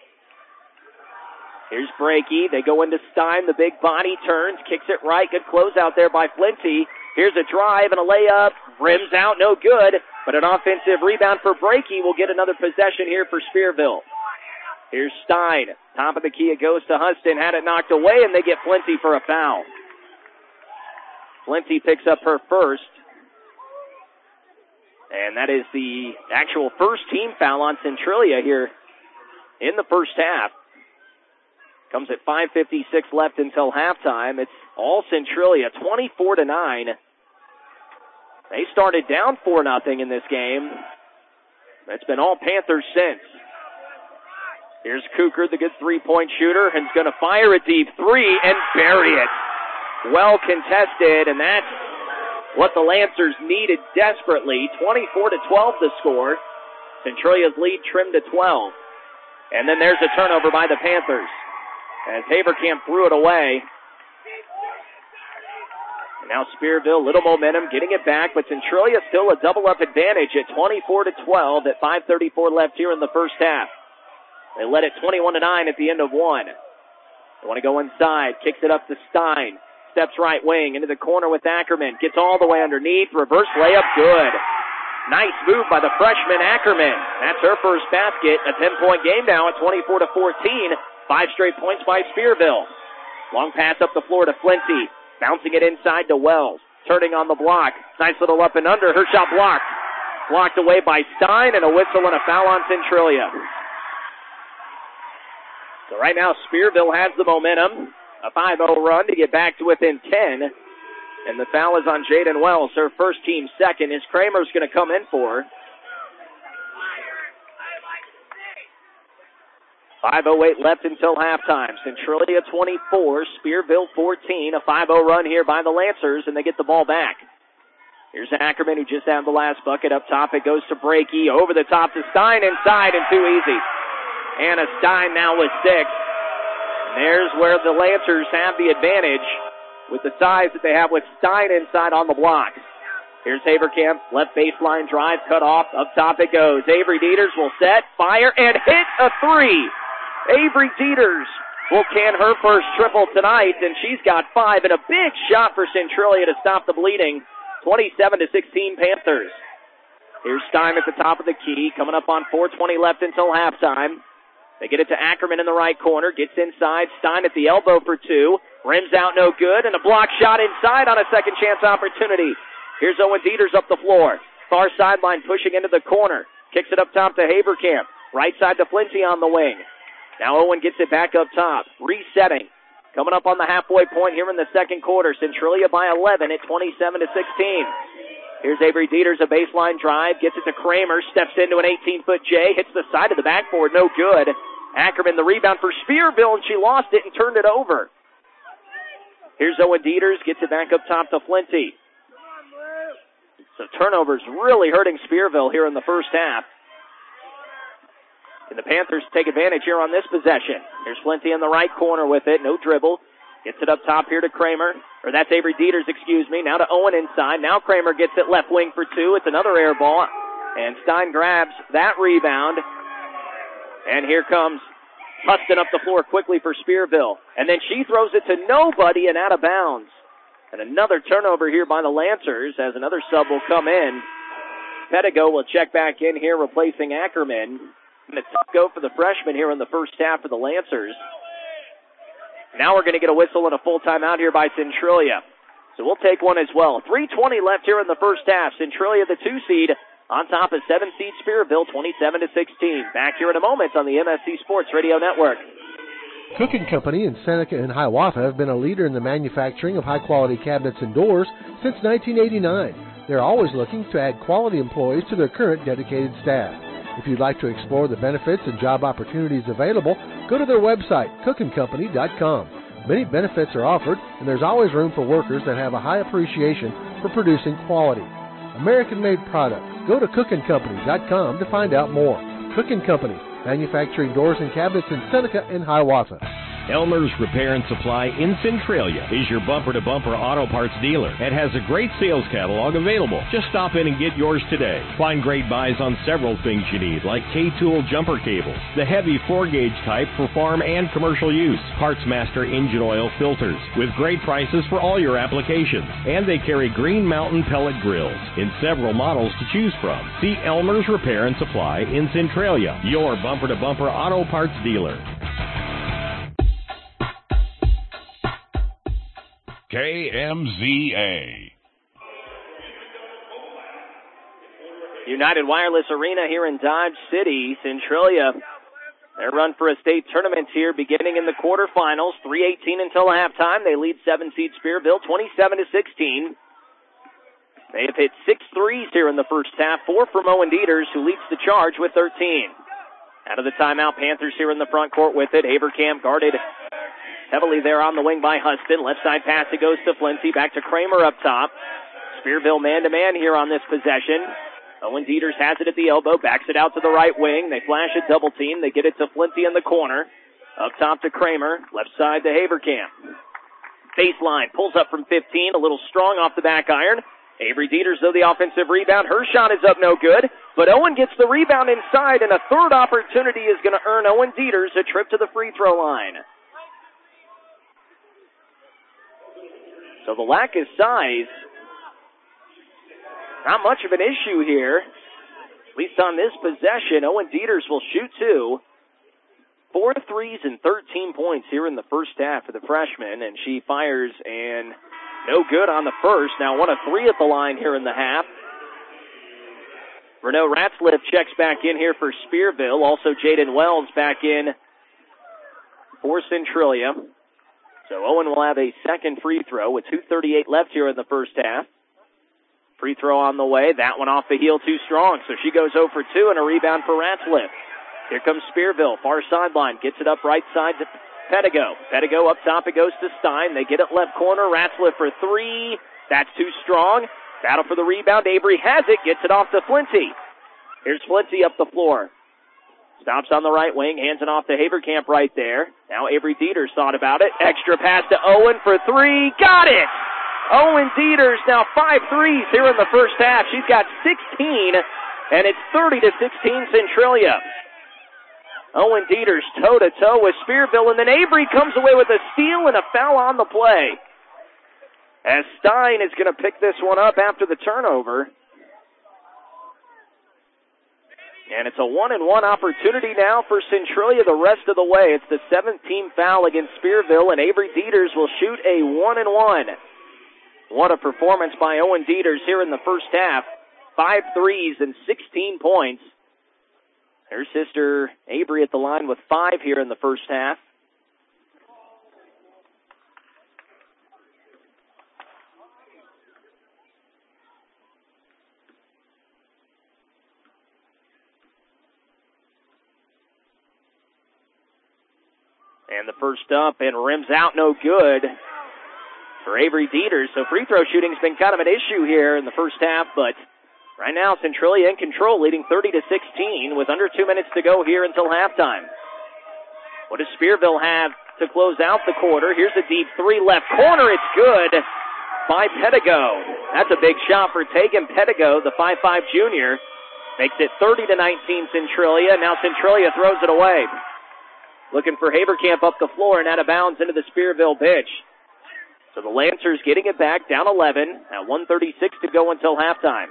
Here's Breaky. They go into Stein. The big body turns, kicks it right. Good closeout there by Flinty. Here's a drive and a layup. Rims out, no good. But an offensive rebound for Breaky will get another possession here for Spearville. Here's Stein. Top of the key, it goes to Huston. Had it knocked away, and they get Flinty for a foul. Flinty picks up her first. And that is the actual first team foul on Centralia here in the first half. Comes at five fifty-six left until halftime. It's all Centralia, twenty-four to nine. They started down four nothing in this game. It's been all Panthers since. Here's Cooker, the good three-point shooter, and is going to fire a deep three and bury it. Well contested, and that's what the Lancers needed desperately. twenty-four to twelve the score. Centralia's lead trimmed to twelve. And then there's a turnover by the Panthers as Haverkamp threw it away. And now Spearville, little momentum, getting it back, but Centralia still a double-up advantage at twenty-four to twelve at five thirty-four left here in the first half. They led it twenty-one to nine at the end of one. They want to go inside, kicks it up to Stein. Steps right wing into the corner with Ackerman. Gets all the way underneath. Reverse layup, good. Nice move by the freshman Ackerman. That's her first basket. A ten-point game now at twenty-four to fourteen. Five straight points by Spearville. Long pass up the floor to Flinty. Bouncing it inside to Wells. Turning on the block. Nice little up and under. Her shot blocked. Blocked away by Stein, and a whistle and a foul on Centralia. So right now Spearville has the momentum. A five oh run to get back to within ten. And the foul is on Jaden Wells, her first team second. Is Kramer's going to come in for her. five oh eight left until halftime. Centralia twenty-four, Spearville fourteen. A five oh run here by the Lancers, and they get the ball back. Here's Ackerman, who just had the last bucket. Up top, it goes to Breaky. Over the top to Stein, inside, and too easy. Anna Stein now with six. And there's where the Lancers have the advantage with the size that they have with Stein inside on the block. Here's Haverkamp, left baseline drive, cut off. Up top it goes. Avery Dieters will set, fire, and hit a three. Avery Dieters will can her first triple tonight, and she's got five, and a big shot for Centralia to stop the bleeding. twenty-seven to sixteen Panthers. Here's Stein at the top of the key, coming up on four twenty left until halftime. They get it to Ackerman in the right corner, gets inside. Stein at the elbow for two. Rims out, no good, and a block shot inside on a second chance opportunity. Here's Owen Dieters up the floor. Far sideline pushing into the corner. Kicks it up top to Haverkamp. Right side to Flinty on the wing. Now Owen gets it back up top. Resetting. Coming up on the halfway point here in the second quarter. Centralia by eleven at twenty-seven to sixteen. Here's Avery Dieters, a baseline drive, gets it to Kramer, steps into an eighteen-foot J, hits the side of the backboard, no good. Ackerman, the rebound for Spearville, and she lost it and turned it over. Here's Owen Dieters, gets it back up top to Flinty. So turnovers really hurting Spearville here in the first half. And the Panthers take advantage here on this possession. Here's Flinty in the right corner with it, no dribble. Gets it up top here to Kramer. Or that's Avery Dieters, excuse me. Now to Owen inside. Now Kramer gets it left wing for two. It's another air ball. And Stein grabs that rebound. And here comes Huston up the floor quickly for Spearville. And then she throws it to nobody and out of bounds. And another turnover here by the Lancers as another sub will come in. Pedigo will check back in here replacing Ackerman. And it's a go for the freshman here in the first half for the Lancers. Now we're going to get a whistle and a full timeout here by Centralia. So we'll take one as well. three twenty left here in the first half. Centralia, the two seed, on top of seven seed Spearville, twenty-seven to sixteen. Back here in a moment on the M S C Sports Radio Network. Cook and Company in Seneca and Hiawatha have been a leader in the manufacturing of high-quality cabinets and doors since nineteen eighty-nine. They're always looking to add quality employees to their current dedicated staff. If you'd like to explore the benefits and job opportunities available, go to their website, cook and company dot com. Many benefits are offered, and there's always room for workers that have a high appreciation for producing quality American-made products. Go to cook and company dot com to find out more. Cook and Company, manufacturing doors and cabinets in Seneca and Hiawatha. Elmer's Repair and Supply in Centralia is your bumper-to-bumper auto parts dealer and has a great sales catalog available. Just stop in and get yours today. Find great buys on several things you need, like K-Tool jumper cables, the heavy four-gauge type for farm and commercial use, PartsMaster engine oil filters, with great prices for all your applications. And they carry Green Mountain pellet grills in several models to choose from. See Elmer's Repair and Supply in Centralia, your bumper-to-bumper auto parts dealer. K M Z A. United Wireless Arena here in Dodge City. Centralia, their run for a state tournament here beginning in the quarterfinals. three eighteen until halftime. They lead seven seed Spearville twenty-seven to sixteen. They have hit six threes here in the first half. Four from Owen Dieters, who leads the charge with thirteen. Out of the timeout, Panthers here in the front court with it. Haberkamp guarded heavily there on the wing by Huston. Left side pass, it goes to Flinty. Back to Kramer up top. Spearville man-to-man here on this possession. Owen Dieters has it at the elbow, backs it out to the right wing. They flash a double team. They get it to Flinty in the corner. Up top to Kramer. Left side to Haberkamp. Baseline, pulls up from fifteen, a little strong off the back iron. Avery Dieters, though, the offensive rebound. Her shot is up no good, but Owen gets the rebound inside, and a third opportunity is going to earn Owen Dieters a trip to the free throw line. So the lack of size, not much of an issue here. At least on this possession, Owen Dieters will shoot two. Four threes and thirteen points here in the first half for the freshman, and she fires and no good on the first. Now one of three at the line here in the half. Renaud Ratzliff checks back in here for Spearville. Also Jaden Wells back in for Centralia. So Owen will have a second free throw with two thirty-eight left here in the first half. Free throw on the way. That one off the heel too strong. So she goes zero for two and a rebound for Ratzliff. Here comes Spearville. Far sideline. Gets it up right side to Pedigo. Pedigo up top. It goes to Stein. They get it left corner. Ratzliff for three. That's too strong. Battle for the rebound. Avery has it. Gets it off to Flinty. Here's Flinty up the floor. Stops on the right wing. Hands it off to Haberkamp right there. Now Avery Dieters thought about it. Extra pass to Owen for three. Got it! Owen Dieters now five threes here in the first half. She's got sixteen, and it's thirty to sixteen Centralia. Owen Dieters toe-to-toe with Spearville, and then Avery comes away with a steal and a foul on the play. As Stein is going to pick this one up after the turnover. And it's a one-and-one opportunity now for Centralia the rest of the way. It's the seventh team foul against Spearville, and Avery Dieters will shoot a one-and-one. What a performance by Owen Dieters here in the first half. Five threes and sixteen points. Her sister Avery at the line with five here in the first half. And the first up and rims out, no good for Avery Dieters. So free throw shooting's been kind of an issue here in the first half, but right now Centralia in control, leading thirty to sixteen with under two minutes to go here until halftime. What does Spearville have to close out the quarter? Here's a deep three left corner. It's good by Pedigo. That's a big shot for Tegan Pedigo, the five five junior. Makes it thirty to nineteen Centralia. Now Centralia throws it away. Looking for Haverkamp up the floor and out of bounds into the Spearville bench. So the Lancers getting it back, down eleven at one thirty-six to go until halftime.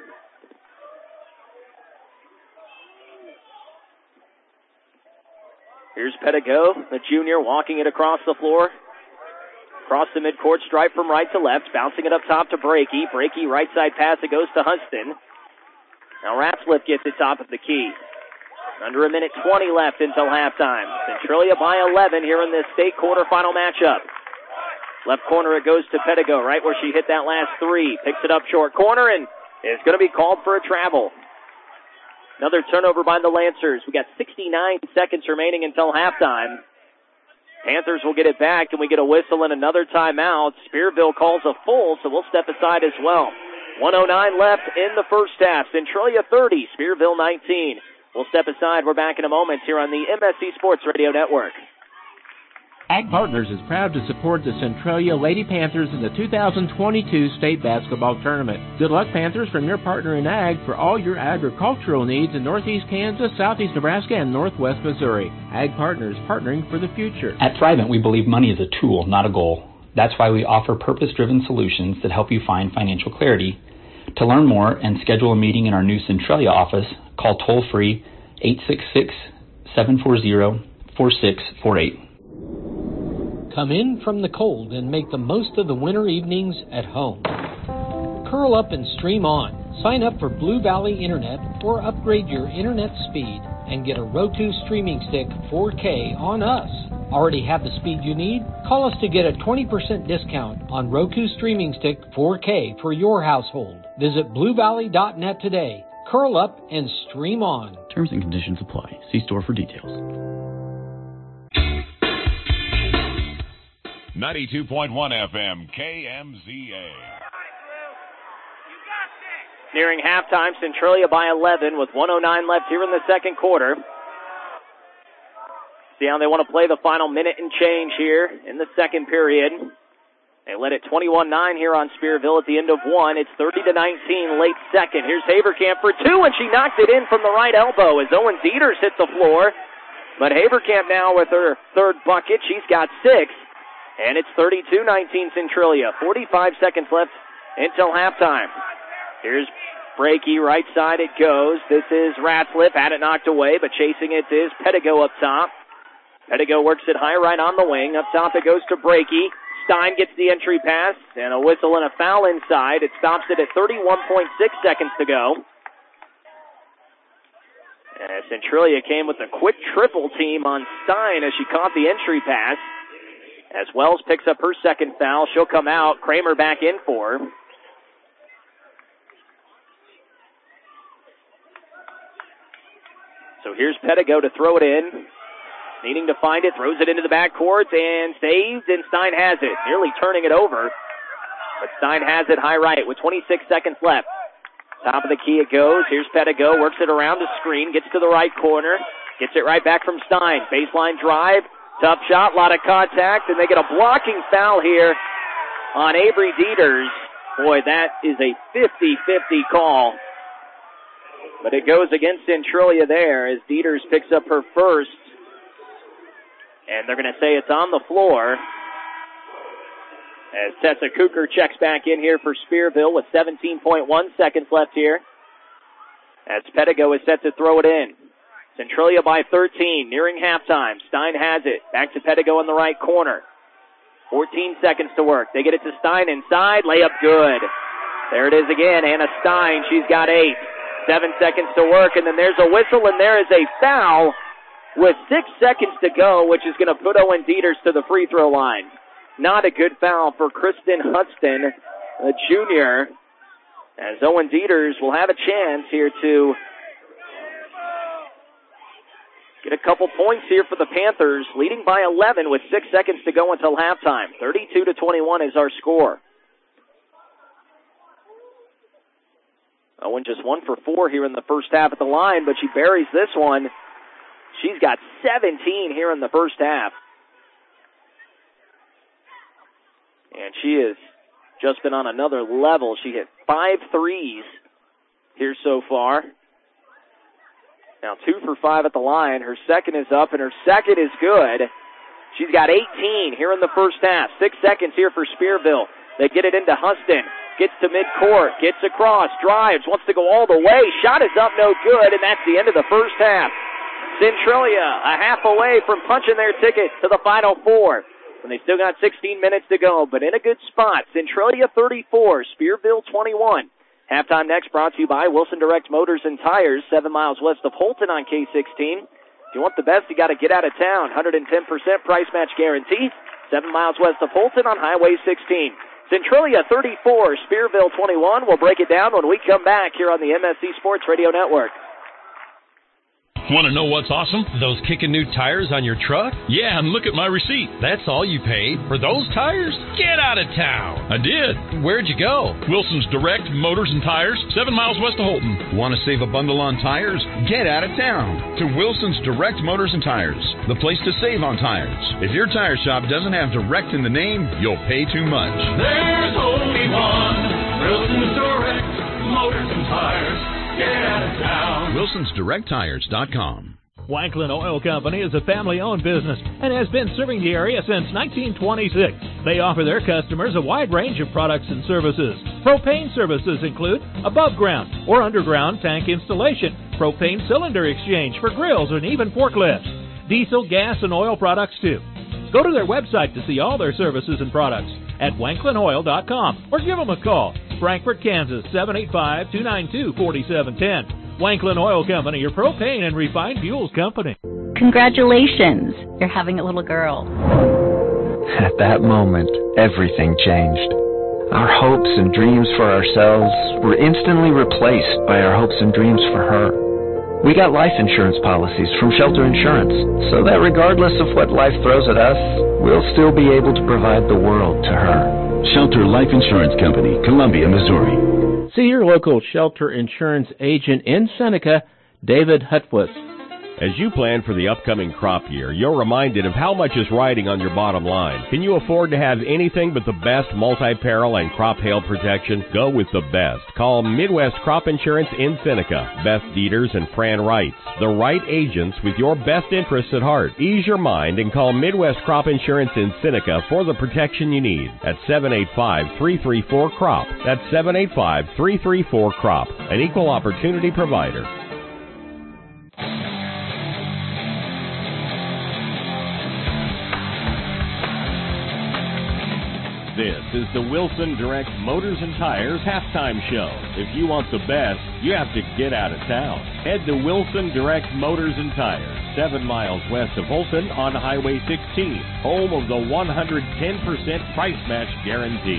Here's Pedigo, the junior, walking it across the floor. Across the midcourt stripe from right to left, bouncing it up top to Breaky. Breaky, right side pass, it goes to Hunston. Now Ratslip gets it top of the key. Under a minute twenty left until halftime. Centralia by eleven here in this state quarterfinal matchup. Left corner it goes to Pedigo, right where she hit that last three. Picks it up short corner and is going to be called for a travel. Another turnover by the Lancers. We got sixty-nine seconds remaining until halftime. Panthers will get it back, and we get a whistle and another timeout. Spearville calls a full, so we'll step aside as well. one oh nine left in the first half. Centralia thirty, Spearville nineteen. We'll step aside. We're back in a moment here on the M S C Sports Radio Network. Ag Partners is proud to support the Centralia Lady Panthers in the two thousand twenty-two state basketball tournament. Good luck, Panthers, from your partner in Ag for all your agricultural needs in northeast Kansas, southeast Nebraska, and northwest Missouri. Ag Partners, partnering for the future. At Thrivent, we believe money is a tool, not a goal. That's why we offer purpose-driven solutions that help you find financial clarity. To learn more and schedule a meeting in our new Centralia office, call toll-free eight six six, seven four zero, four six four eight. Come in from the cold and make the most of the winter evenings at home. Curl up and stream on. Sign up for Blue Valley Internet or upgrade your internet speed and get a Roku streaming stick four K on us. Already have the speed you need? Call us to get a twenty percent discount on Roku streaming stick four K for your household. Visit blue valley dot net today. Curl up and stream on. Terms and conditions apply. See store for details. ninety-two point one F M, K M Z A. Nearing halftime, Centralia by eleven with one oh nine left here in the second quarter. See how they want to play the final minute and change here in the second period. They led it twenty-one nine here on Spearville at the end of one. It's thirty to nineteen, late second. Here's Haverkamp for two, and she knocked it in from the right elbow as Owen Dieters hit the floor. But Haverkamp now with her third bucket. She's got six. And it's thirty-two nineteen Centralia. forty-five seconds left until halftime. Here's Breaky, right side it goes. This is Ratslip, had it knocked away, but chasing it is Pedigo up top. Pedigo works it high right on the wing. Up top it goes to Breaky. Stein gets the entry pass, and a whistle and a foul inside. It stops it at thirty-one point six seconds to go. And Centralia came with a quick triple team on Stein as she caught the entry pass. As Wells picks up her second foul, she'll come out. Kramer back in for her. So here's Pedigo to throw it in. Needing to find it, throws it into the backcourt and saved, and Stein has it. Nearly turning it over. But Stein has it high right with twenty-six seconds left. Top of the key it goes. Here's Pedigo, works it around the screen, gets to the right corner, gets it right back from Stein. Baseline drive. Tough shot, a lot of contact, and they get a blocking foul here on Avery Dieters. Boy, that is a fifty-fifty call. But it goes against Centralia there as Dieters picks up her first. And they're going to say it's on the floor. As Tessa Cooker checks back in here for Spearville with seventeen point one seconds left here. As Pedigo is set to throw it in. Centralia by thirteen, nearing halftime. Stein has it. Back to Pedigo in the right corner. fourteen seconds to work. They get it to Stein inside. Layup good. There it is again. Anna Stein, she's got eight. Seven seconds to work, and then there's a whistle, and there is a foul with six seconds to go, which is going to put Owen Dieters to the free throw line. Not a good foul for Kristen Hudson, a junior, as Owen Dieters will have a chance here to get a couple points here for the Panthers, leading by eleven with six seconds to go until halftime. thirty-two to twenty-one is our score. Owen just one for four here in the first half at the line, but she buries this one. She's got seventeen here in the first half. And she has just been on another level. She hit five threes here so far. Now two for five at the line. Her second is up, and her second is good. She's got eighteen here in the first half. Six seconds here for Spearville. They get it into Huston. Gets to midcourt. Gets across. Drives. Wants to go all the way. Shot is up, no good, and that's the end of the first half. Centralia a half away from punching their ticket to the Final Four. And they still got sixteen minutes to go, but in a good spot. Centralia thirty-four, Spearville twenty-one. Halftime next brought to you by Wilson Direct Motors and Tires, seven miles west of Holton on K sixteen. If you want the best, you got to get out of town. one hundred ten percent price match guarantee, seven miles west of Holton on Highway sixteen. Centralia thirty-four, Spearville twenty-one. We'll break it down when we come back here on the M S C Sports Radio Network. Want to know what's awesome? Those kicking new tires on your truck? Yeah, and look at my receipt. That's all you paid for those tires? Get out of town. I did. Where'd you go? Wilson's Direct Motors and Tires, seven miles west of Holton. Want to save a bundle on tires? Get out of town to Wilson's Direct Motors and Tires, the place to save on tires. If your tire shop doesn't have Direct in the name, you'll pay too much. There's only one Wilson's Direct Motors and Tires. Get out of town. Wilsons Direct Tires dot com. Wanklin Oil Company is a family-owned business and has been serving the area since nineteen twenty-six. They offer their customers a wide range of products and services. Propane services include above-ground or underground tank installation, propane cylinder exchange for grills and even forklifts, diesel, gas, and oil products too. Go to their website to see all their services and products at wanklin oil dot com or give them a call. Frankfort, Kansas, seven eight five, two nine two, four seven one zero. Wanklin Oil Company, your propane and refined fuels company. Congratulations, you're having a little girl. At that moment, everything changed. Our hopes and dreams for ourselves were instantly replaced by our hopes and dreams for her. We got life insurance policies from Shelter Insurance, so that regardless of what life throws at us, we'll still be able to provide the world to her. Shelter Life Insurance Company, Columbia, Missouri. See your local Shelter Insurance agent in Seneca, David Hutwitz. As you plan for the upcoming crop year, you're reminded of how much is riding on your bottom line. Can you afford to have anything but the best multi-peril and crop hail protection? Go with the best. Call Midwest Crop Insurance in Seneca. Beth Dieters and Fran Wrights, the right agents with your best interests at heart. Ease your mind and call Midwest Crop Insurance in Seneca for the protection you need at seven eight five, three three four, C R O P. That's seven eight five, three three four, C R O P, an equal opportunity provider. This is the Wilson Direct Motors and Tires halftime show. If you want the best, you have to get out of town. Head to Wilson Direct Motors and Tires, seven miles west of Holton on Highway sixteen, home of the one hundred ten percent price match guarantee.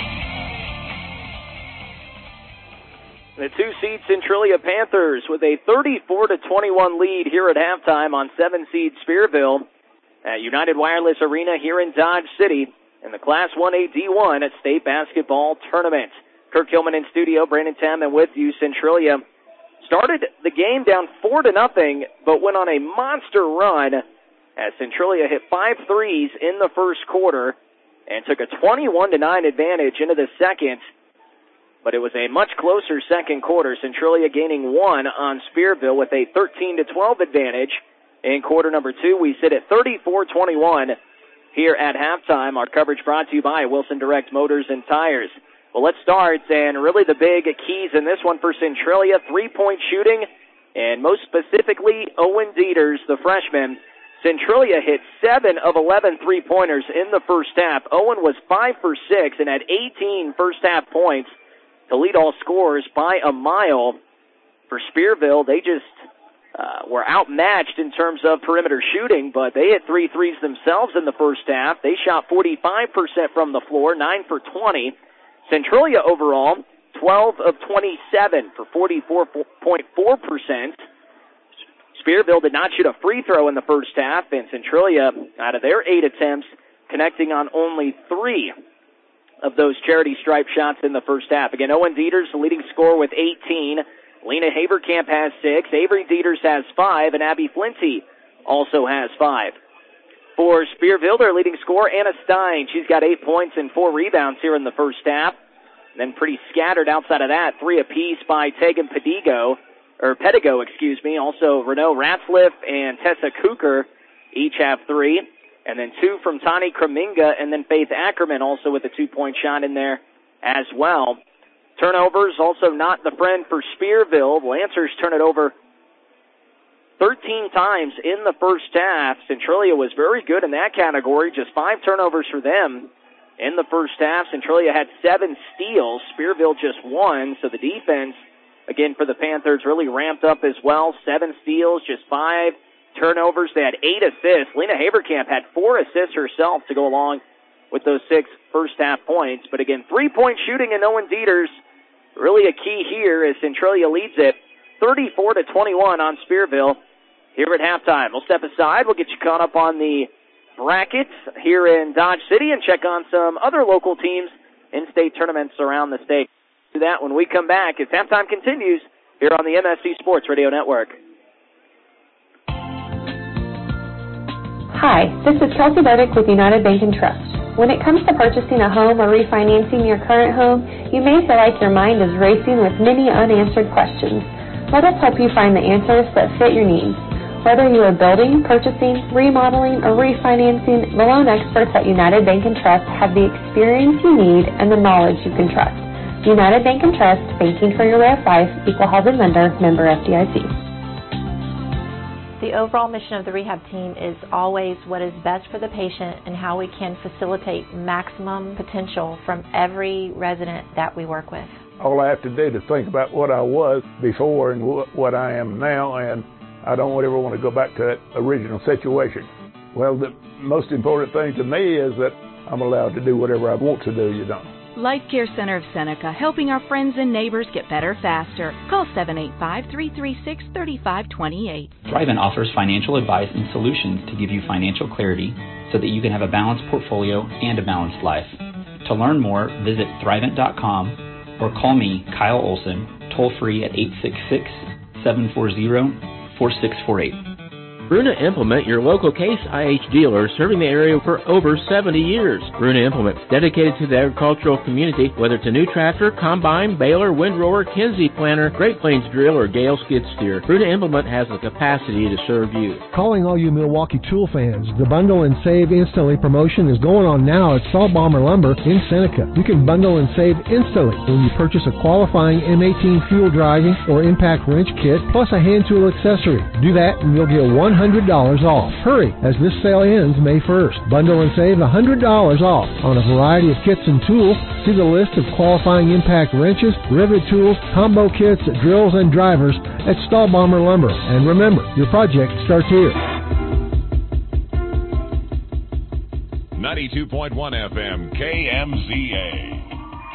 The two-seed Centralia Panthers with a thirty-four to twenty-one lead here at halftime on seven-seed Spearville at United Wireless Arena here in Dodge City in the Class one A D one at State Basketball Tournament. Kirk Hillman in studio, Brandon Tamman with you. Centralia started the game down four to nothing, but went on a monster run as Centralia hit five threes in the first quarter and took a twenty-one to nine advantage into the second. But it was a much closer second quarter. Centralia gaining one on Spearville with a thirteen to twelve advantage. In quarter number two, we sit at thirty-four twenty-one here at halftime. Our coverage brought to you by Wilson Direct Motors and Tires. Well, let's start, and really the big keys in this one for Centralia, three-point shooting, and most specifically, Owen Dieters, the freshman. Centralia hit seven of eleven three-pointers in the first half. Owen was five for six and had eighteen first-half points to lead all scorers by a mile. For Spearville, they just uh, were outmatched in terms of perimeter shooting, but they hit three threes themselves in the first half. They shot forty-five percent from the floor, nine for twenty. Centralia overall, twelve of twenty-seven for forty-four point four percent. Spearville did not shoot a free throw in the first half, and Centralia, out of their eight attempts, connecting on only three of those charity stripe shots in the first half. Again, Owen Dieters, the leading scorer with eighteen. Lena Haverkamp has six. Avery Dieters has five, and Abby Flinty also has five. For Spearville, their leading scorer, Anna Stein. She's got eight points and four rebounds here in the first half. And then pretty scattered outside of that, three apiece by Tegan Pedigo, or Pedigo, excuse me. Also, Renault Ratzliff and Tessa Cooker each have three. And then two from Tani Kreminga, and then Faith Ackerman also with a two-point shot in there as well. Turnovers also not the friend for Spearville. The Lancers turn it over thirteen times in the first half. Centralia was very good in that category. Just five turnovers for them in the first half. Centralia had seven steals. Spearville just one. So the defense, again, for the Panthers really ramped up as well. Seven steals, just five turnovers. They had eight assists. Lena Haverkamp had four assists herself to go along with those six first half points. But again, three-point shooting in Owen Dieters, really a key here as Centralia leads it thirty-four to twenty-one on Spearville here at halftime. We'll step aside. We'll get you caught up on the brackets here in Dodge City and check on some other local teams in state tournaments around the state. Do that when we come back as halftime continues here on the M S C Sports Radio Network. Hi, this is Kelsey Burdick with United Bank and Trust. When it comes to purchasing a home or refinancing your current home, you may feel like your mind is racing with many unanswered questions. Let us help you find the answers that fit your needs. Whether you are building, purchasing, remodeling, or refinancing, the loan experts at United Bank and Trust have the experience you need and the knowledge you can trust. United Bank and Trust, banking for your way of life, equal housing lender, member F D I C. The overall mission of the rehab team is always what is best for the patient and how we can facilitate maximum potential from every resident that we work with. All I have to do is think about what I was before and what I am now, and I don't ever want to go back to that original situation. Well, the most important thing to me is that I'm allowed to do whatever I want to do, you know. Life Care Center of Seneca, helping our friends and neighbors get better faster. Call seven eight five, three three six, three five two eight. Thrivent offers financial advice and solutions to give you financial clarity so that you can have a balanced portfolio and a balanced life. To learn more, visit thrivent dot com or call me, Kyle Olson, toll free at eight six six, seven four zero, four six four eight. Bruna Implement, your local Case I H dealer, serving the area for over seventy years. Bruna Implement, dedicated to the agricultural community, whether it's a new tractor, combine, baler, windrower, Kinsey planter, Great Plains drill, or Gale skid steer, Bruna Implement has the capacity to serve you. Calling all you Milwaukee Tool fans, the Bundle and Save Instantly promotion is going on now at Salt Bomber Lumber in Seneca. You can bundle and save instantly when you purchase a qualifying M eighteen fuel driving or impact wrench kit plus a hand tool accessory. Do that and you'll get one hundred dollars off. Hurry, as this sale ends May first. Bundle and save one hundred dollars off on a variety of kits and tools. See the list of qualifying impact wrenches, rivet tools, combo kits, drills, and drivers at Stahl Bomber Lumber. And remember, your project starts here. ninety-two point one F M, K M Z A.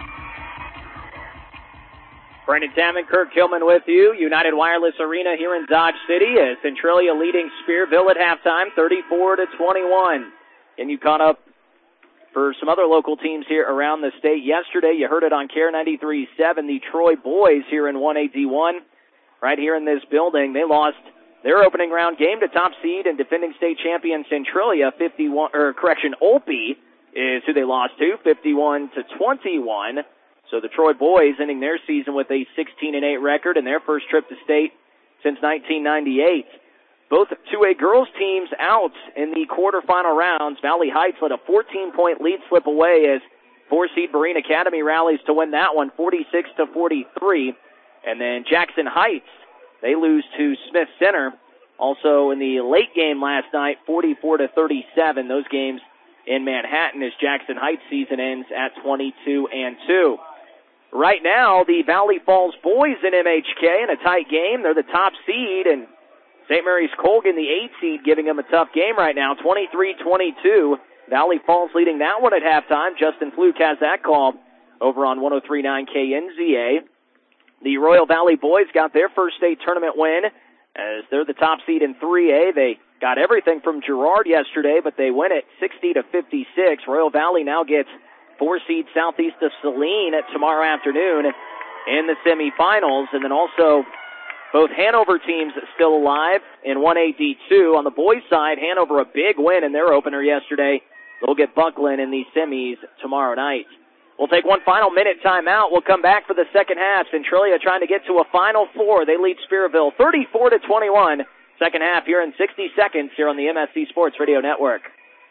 Brandon Tamman, Kirk Hillman with you. United Wireless Arena here in Dodge City as Centralia leading Spearville at halftime, thirty-four to twenty-one. And you caught up for some other local teams here around the state. Yesterday, you heard it on K A R E ninety-three point seven, the Troy Boys here in one A D one. Right here in this building, they lost their opening round game to top seed and defending state champion Centralia, fifty-one, or correction, Olpe is who they lost to, fifty-one to twenty-one. So the Troy Boys ending their season with a sixteen and eight record and their first trip to state since nineteen ninety-eight. Both two A girls teams out in the quarterfinal rounds. Valley Heights let a fourteen-point lead slip away as four-seed Marine Academy rallies to win that one, forty-six to forty-three. And then Jackson Heights, they lose to Smith Center. Also in the late game last night, forty-four to thirty-seven. Those games in Manhattan as Jackson Heights season ends at twenty-two and two. Right now, the Valley Falls boys in M H K in a tight game. They're the top seed, and Saint Mary's Colgan, the eight seed, giving them a tough game right now, twenty-three twenty-two. Valley Falls leading that one at halftime. Justin Fluke has that call over on one oh three point nine K N Z A. The Royal Valley boys got their first state tournament win as they're the top seed in three A. They got everything from Girard yesterday, but they win it sixty to fifty-six. Royal Valley now gets four seed southeast of Saline tomorrow afternoon in the semifinals. And then also both Hanover teams still alive in one A D two. On the boys' side, Hanover a big win in their opener yesterday. They'll get Buckland in the semis tomorrow night. We'll take one final minute timeout. We'll come back for the second half. Centralia trying to get to a Final Four. They lead Spearville thirty-four to twenty-one. Second half here in sixty seconds here on the M S C Sports Radio Network.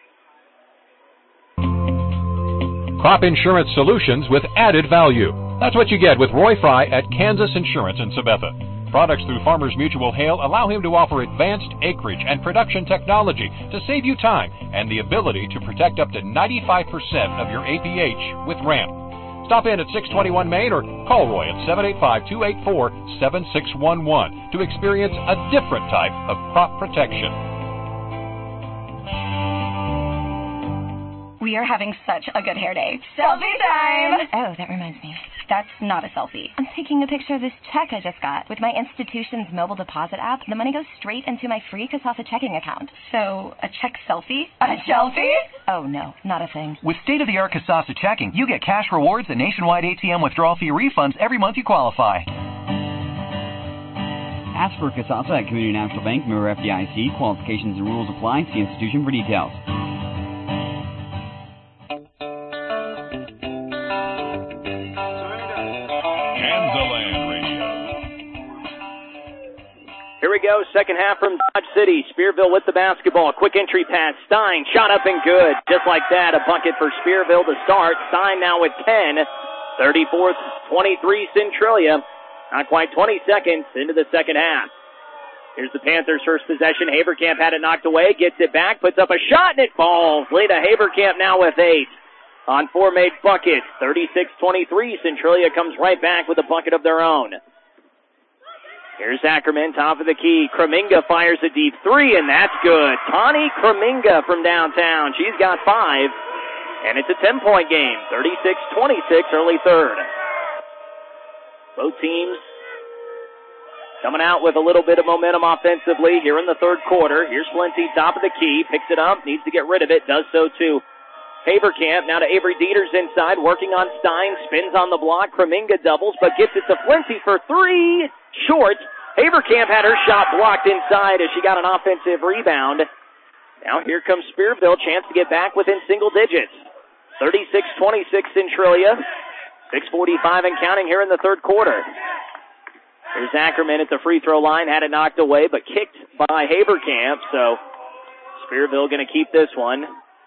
Crop insurance solutions with added value. That's what you get with Roy Fry at Kansas Insurance in Sabetha. Products through Farmers Mutual Hail allow him to offer advanced acreage and production technology to save you time and the ability to protect up to ninety-five percent of your A P H with RAM. Stop in at six twenty-one Main or call Roy at seven eight five, two eight four, seven six one one to experience a different type of crop protection. We are having such a good hair day. Selfie time! Oh, that reminds me. That's not a selfie. I'm taking a picture of this check I just got. With my institution's mobile deposit app, the money goes straight into my free Kasasa checking account. So, a check selfie? A selfie? Oh, no, not a thing. With state-of-the-art Kasasa checking, you get cash rewards and nationwide A T M withdrawal fee refunds every month you qualify. Ask for Kasasa at Community National Bank, member F D I C. Qualifications and rules apply. See institution for details. Here we go, second half from Dodge City. Spearville with the basketball. Quick entry pass. Stein shot up and good. Just like that, a bucket for Spearville to start. Stein now with ten. thirty-four twenty-three Centralia. Not quite twenty seconds into the second half. Here's the Panthers' first possession. Haverkamp had it knocked away. Gets it back. Puts up a shot and it falls. Leda Haverkamp now with eight. On four made buckets. thirty-six twenty-three. Centralia comes right back with a bucket of their own. Here's Ackerman, top of the key. Kreminga fires a deep three, and that's good. Tani Kreminga from downtown. She's got five, and it's a ten-point game. thirty-six twenty-six, early third. Both teams coming out with a little bit of momentum offensively here in the third quarter. Here's Flinty, top of the key. Picks it up, needs to get rid of it. Does so, too. Haverkamp, now to Avery Dieters inside, working on Stein, spins on the block. Kreminga doubles, but gets it to Flinty for three. Short. Haverkamp had her shot blocked inside as she got an offensive rebound. Now here comes Spearville, chance to get back within single digits. thirty-six twenty-six Centralia. six forty-five and counting here in the third quarter. Here's Ackerman at the free throw line, had it knocked away, but kicked by Haverkamp, so Spearville going to keep this one.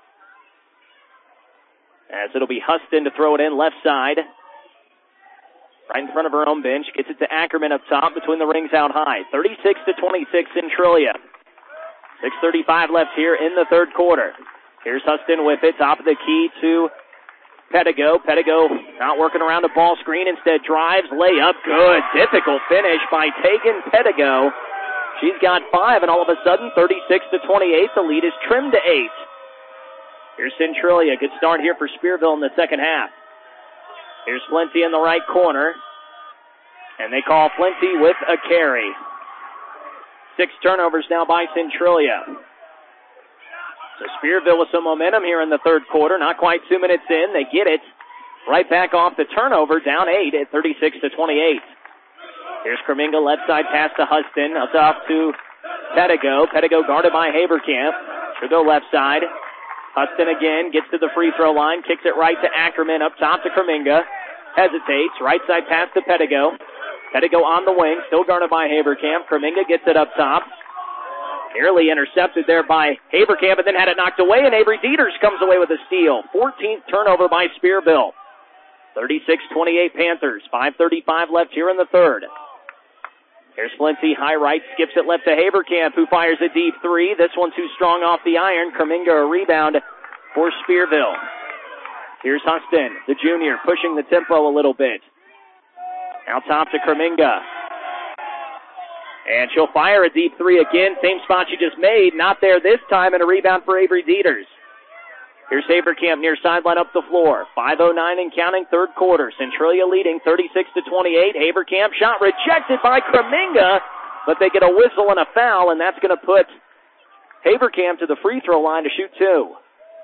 As it'll be Huston to throw it in left side. Right in front of her own bench. Gets it to Ackerman up top between the rings out high. thirty-six to twenty-six Centralia. six thirty-five left here in the third quarter. Here's Huston with it. Top of the key to Pedigo. Pedigo not working around the ball screen. Instead drives. Layup. Good. Difficult finish by Tegan Pedigo. She's got five, and all of a sudden thirty-six to twenty-eight. The lead is trimmed to eight. Here's Centralia. Good start here for Spearville in the second half. Here's Flinty in the right corner. And they call Flinty with a carry. Six turnovers now by Centralia. So Spearville with some momentum here in the third quarter. Not quite two minutes in. They get it right back off the turnover. Down eight at thirty-six to twenty-eight. Here's Kreminga. Left side pass to Huston. Up top to Pedigo. Pedigo guarded by Haverkamp. She'll go left side. Huston again gets to the free throw line, kicks it right to Ackerman, up top to Kreminga. Hesitates, right side pass to Pedigo. Pedigo on the wing, still guarded by Haverkamp. Kreminga gets it up top. Nearly intercepted there by Haverkamp, and then had it knocked away, and Avery Dieters comes away with a steal. fourteenth turnover by Spearville. thirty-six twenty-eight Panthers. five thirty-five left here in the third. Here's Flinty, high right, skips it left to Haverkamp, who fires a deep three. This one too strong off the iron. Kreminga a rebound for Spearville. Here's Huston, the junior, pushing the tempo a little bit. Now top to Kreminga. And she'll fire a deep three again. Same spot she just made. Not there this time, and a rebound for Avery Dieters. Here's Haverkamp near sideline up the floor. five oh nine and counting, third quarter. Centralia leading thirty-six to twenty-eight. Haverkamp shot rejected by Kreminga. but they get a whistle and a foul, and that's going to put Haverkamp to the free throw line to shoot two.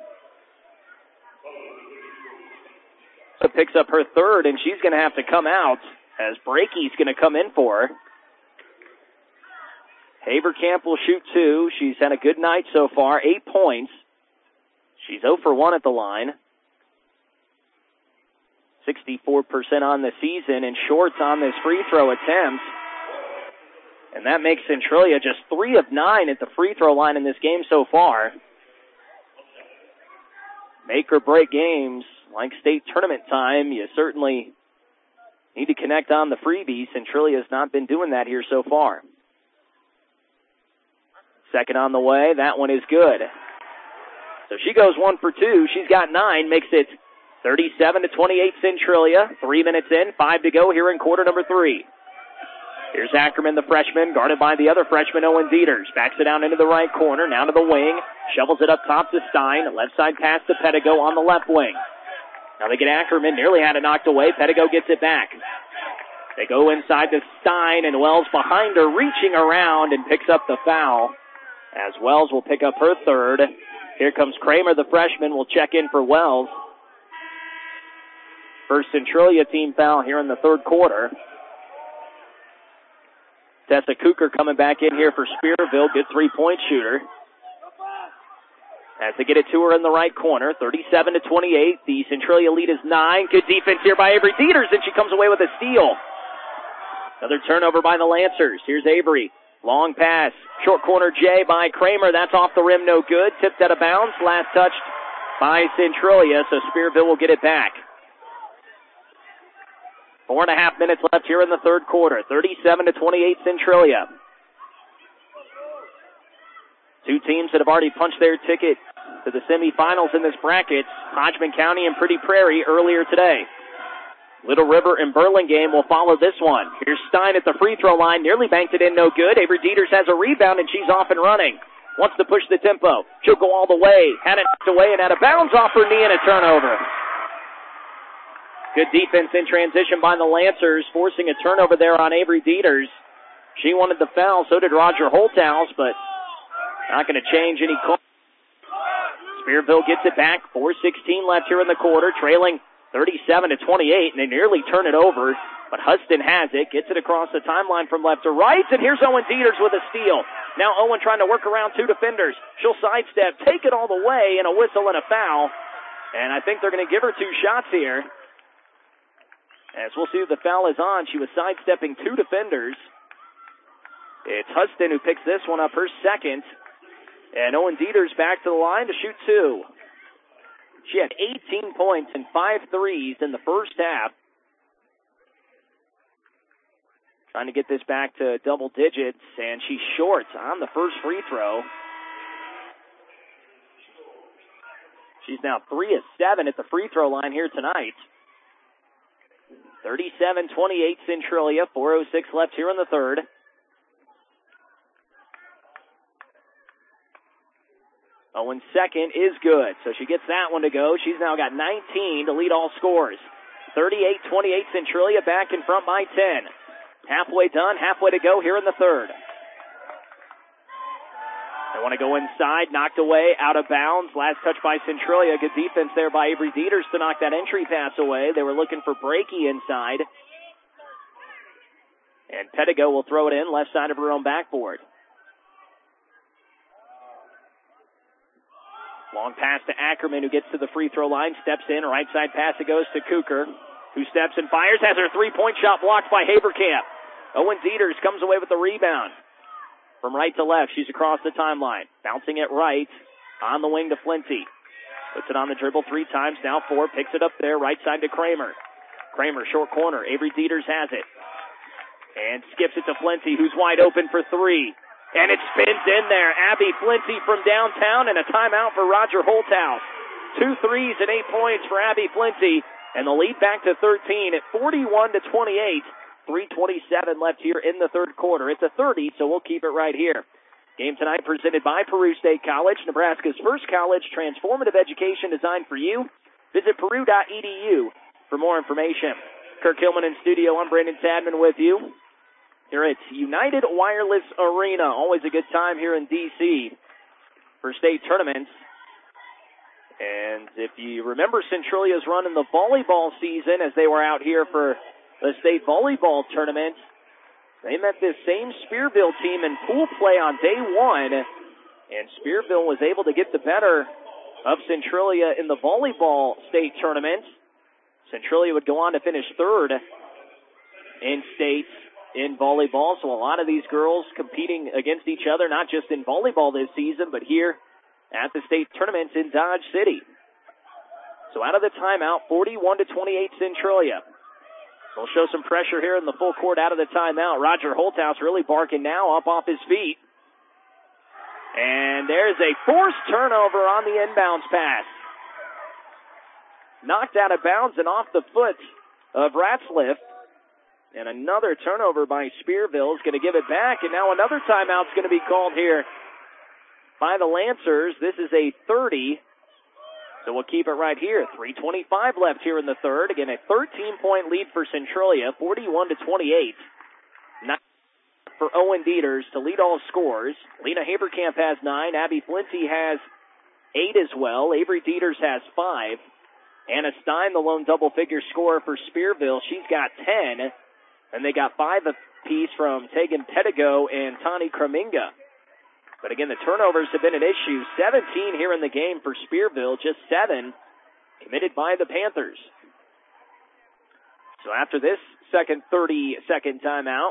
So picks up her third, and she's going to have to come out as Breakey's going to come in for her. Haverkamp will shoot two. She's had a good night so far, eight points. She's zero for one at the line. sixty-four percent on the season and shorts on this free throw attempt. And that makes Centralia just three of nine at the free throw line in this game so far. Make or break games like state tournament time, you certainly need to connect on the freebies. Centralia has not been doing that here so far. Second on the way. That one is good. So she goes one for two. She's got nine, makes it thirty-seven to twenty-eight Centralia. Three minutes in, five to go here in quarter number three. Here's Ackerman, the freshman, guarded by the other freshman, Owen Dieters. Backs it down into the right corner, now to the wing. Shovels it up top to Stein. Left side pass to Pedigo on the left wing. Now they get Ackerman, nearly had it knocked away. Pedigo gets it back. They go inside to Stein, and Wells behind her, reaching around and picks up the foul. As Wells will pick up her third. Here comes Kramer, the freshman, will check in for Wells. First Centralia team foul here in the third quarter. Tessa Cooker coming back in here for Spearville, good three-point shooter. As they get it to her in the right corner, thirty-seven to twenty-eight. The Centralia lead is nine. Good defense here by Avery Dieters, and she comes away with a steal. Another turnover by the Lancers. Here's Avery. Long pass. Short corner J by Kramer. That's off the rim, no good. Tipped out of bounds. Last touched by Centralia, so Spearville will get it back. Four and a half minutes left here in the third quarter. thirty-seven to twenty-eight Centralia. Two teams that have already punched their ticket to the semifinals in this bracket. Hodgman County and Pretty Prairie earlier today. Little River and Burlingame will follow this one. Here's Stein at the free throw line. Nearly banked it in, no good. Avery Dieters has a rebound, and she's off and running. Wants to push the tempo. She'll go all the way. Had it knocked away and out of bounds off her knee and a turnover. Good defense in transition by the Lancers, forcing a turnover there on Avery Dieters. She wanted the foul, so did Roger Holthouse, but not going to change any call. Spearville gets it back. four sixteen left here in the quarter, trailing thirty-seven to twenty-eight, and they nearly turn it over, but Huston has it, gets it across the timeline from left to right, and here's Owen Dieters with a steal. Now Owen trying to work around two defenders. She'll sidestep, take it all the way, and a whistle and a foul. And I think they're going to give her two shots here. As we'll see if the foul is on, she was sidestepping two defenders. It's Huston who picks this one up, her second. And Owen Dieters back to the line to shoot two. She had eighteen points and five threes in the first half. Trying to get this back to double digits, and she's short on the first free throw. She's now three of seven at the free throw line here tonight. thirty-seven twenty-eight Centralia, four oh six left here in the third. Owen's second is good, so she gets that one to go. She's now got nineteen to lead all scores. thirty-eight twenty-eight Centralia back in front by ten. Halfway done, halfway to go here in the third. They want to go inside, knocked away, out of bounds. Last touch by Centralia. Good defense there by Avery Dieters to knock that entry pass away. They were looking for Breakey inside. And Pedigo will throw it in, left side of her own backboard. Long pass to Ackerman, who gets to the free throw line, steps in. Right side pass, it goes to Cooker, who steps and fires, has her three-point shot blocked by Haverkamp. Owen Dieters comes away with the rebound. From right to left, she's across the timeline. Bouncing it right, on the wing to Flinty. Puts it on the dribble three times, now four, picks it up there, right side to Kramer. Kramer, short corner, Avery Dieters has it. And skips it to Flinty, who's wide open for three. And it spins in there. Abby Flinty from downtown, and a timeout for Roger Holthouse. Two threes and eight points for Abby Flinty, and the lead back to thirteen at forty-one to twenty-eight. three twenty-seven left here in the third quarter. It's a thirty, so we'll keep it right here. Game tonight presented by Peru State College, Nebraska's first college transformative education designed for you. Visit peru dot e d u for more information. Kirk Hillman in studio. I'm Brandon Tadman with you. here at United Wireless Arena. Always a good time here in D C for state tournaments. And if you remember Centralia's run in the volleyball season as they were out here for the state volleyball tournament, they met this same Spearville team in pool play on day one, and Spearville was able to get the better of Centralia in the volleyball state tournament. Centralia would go on to finish third in state in volleyball, so a lot of these girls competing against each other, not just in volleyball this season, but here at the state tournaments in Dodge City. So out of the timeout, forty-one to twenty-eight Centralia. We'll show some pressure here in the full court out of the timeout. Roger Holthouse really barking now, up off his feet. And there's a forced turnover on the inbounds pass. Knocked out of bounds and off the foot of Ratzliff. And another turnover by Spearville is going to give it back. And now another timeout's going to be called here by the Lancers. This is a thirty. So we'll keep it right here. three twenty-five left here in the third. Again, a thirteen-point lead for Centralia, forty-one to twenty-eight. Nine for Owen Dieters to lead all scores. Lena Haberkamp has nine. Abby Flinty has eight as well. Avery Dieters has five. Anna Stein, the lone double-figure scorer for Spearville, she's got ten. And they got five apiece from Tegan Pedigo and Tani Kraminga. But again, the turnovers have been an issue. seventeen here in the game for Spearville, just seven committed by the Panthers. So after this second thirty-second timeout,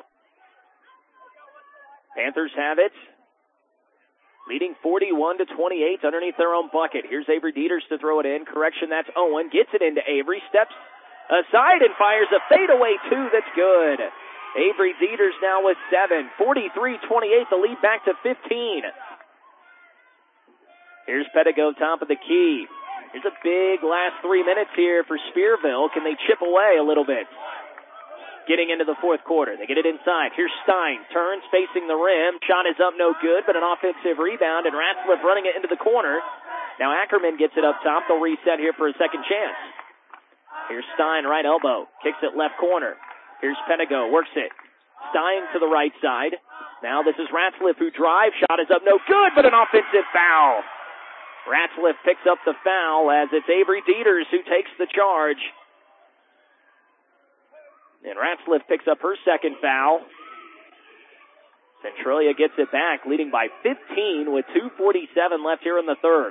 Panthers have it, leading forty-one to twenty-eight underneath their own bucket. Here's Avery Dieters to throw it in. Correction, that's Owen. Gets it into Avery, steps aside and fires a fadeaway two that's good. Avery Dieters now with seven. forty-three twenty-eight, the lead back to fifteen. Here's Pedigo, top of the key. Here's a big last three minutes here for Spearville. Can they chip away a little bit? Getting into the fourth quarter. They get it inside. Here's Stein. Turns, facing the rim. Shot is up, no good, but an offensive rebound, and Ratzliff running it into the corner. Now Ackerman gets it up top. They'll reset here for a second chance. Here's Stein, right elbow. Kicks it left corner. Here's Pedigo, works it. Stein to the right side. Now this is Ratzliff who drives. Shot is up, no good, but an offensive foul. Ratzliff picks up the foul as it's Avery Dieters who takes the charge. And Ratzliff picks up her second foul. Centralia gets it back, leading by fifteen with two forty-seven left here in the third.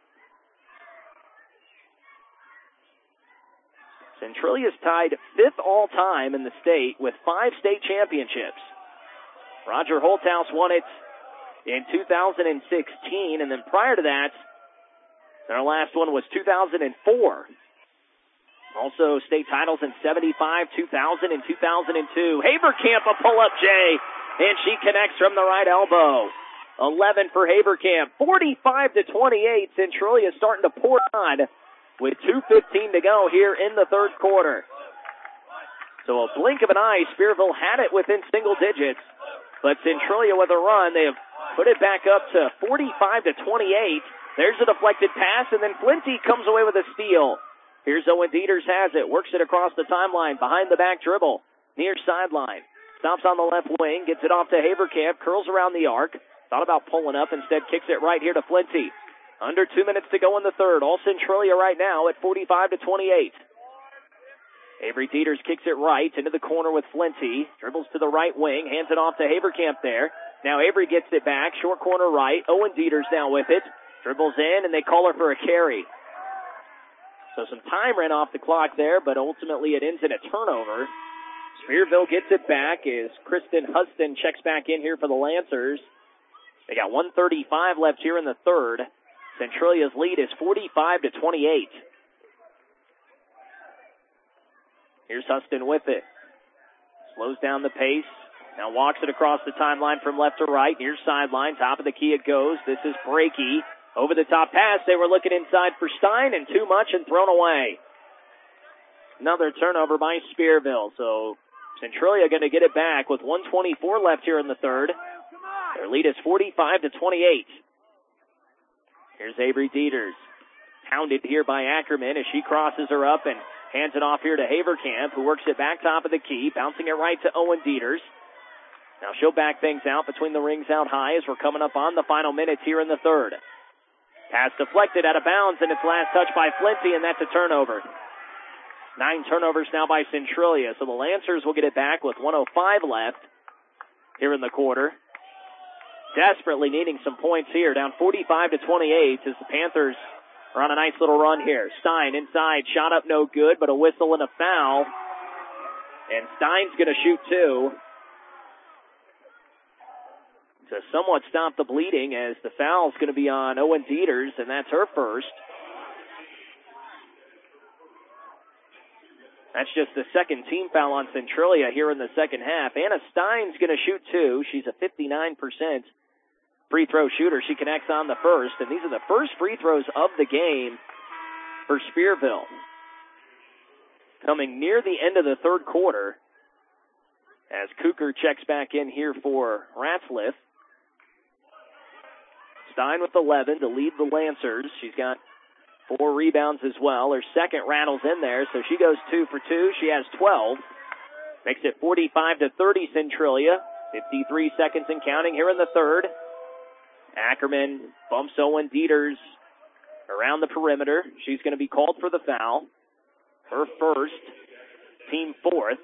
Centralia's tied fifth all-time in the state with five state championships. Roger Holthouse won it in two thousand sixteen, and then prior to that, their last one was two thousand four. Also state titles in seventy-five, two thousand, and two thousand two. Haberkamp, a pull-up J, and she connects from the right elbow. eleven for Haberkamp, forty-five to twenty-eight. Centralia starting to pour on with two fifteen to go here in the third quarter. So a blink of an eye, Spearville had it within single digits, but Centralia with a run, they have put it back up to forty-five to twenty-eight. There's a deflected pass, and then Flinty comes away with a steal. Here's Owen Dieters has it, works it across the timeline, behind the back dribble, near sideline. Stops on the left wing, gets it off to Haberkamp, curls around the arc. Thought about pulling up, instead kicks it right here to Flinty. Under two minutes to go in the third. All Centralia right now at forty-five to twenty-eight. Avery Dieters kicks it right into the corner with Flinty. Dribbles to the right wing, hands it off to Haberkamp there. Now Avery gets it back, short corner right. Owen Dieters now with it. Dribbles in, and they call her for a carry. So some time ran off the clock there, but ultimately it ends in a turnover. Spearville gets it back as Kristen Huston checks back in here for the Lancers. They got one thirty-five left here in the third. Centralia's lead is forty-five to twenty-eight. Here's Huston with it. Slows down the pace. Now walks it across the timeline from left to right. Near sideline. Top of the key it goes. This is Breaky. Over the top pass. They were looking inside for Stein, and too much and thrown away. Another turnover by Spearville. So Centralia going to get it back with one twenty-four left here in the third. Their lead is forty-five to twenty-eight. Here's Avery Dieters. Pounded here by Ackerman as she crosses her up and hands it off here to Haberkamp, who works it back top of the key, bouncing it right to Owen Dieters. Now she'll back things out between the rings out high as we're coming up on the final minutes here in the third. Pass deflected out of bounds, and it's last touch by Flinty, and that's a turnover. Nine turnovers now by Centralia, so the Lancers will get it back with one oh five left here in the quarter. Desperately needing some points here, down forty-five to twenty-eight as the Panthers are on a nice little run here. Stein inside, shot up no good, but a whistle and a foul. And Stein's going to shoot two to somewhat stop the bleeding, as the foul's going to be on Owen Dieters, and that's her first. That's just the second team foul on Centralia here in the second half. Anna Stein's going to shoot two. She's a fifty-nine percent free throw shooter. She connects on the first, and these are the first free throws of the game for Spearville. Coming near the end of the third quarter as Cooker checks back in here for Ratzliff. Stein with eleven to lead the Lancers. She's got four rebounds as well. Her second rattles in there, so she goes two for two. She has twelve. Makes it forty-five to thirty Centralia. fifty-three seconds and counting here in the third. Ackerman bumps Owen Dieters around the perimeter. She's going to be called for the foul. Her first, team fourth.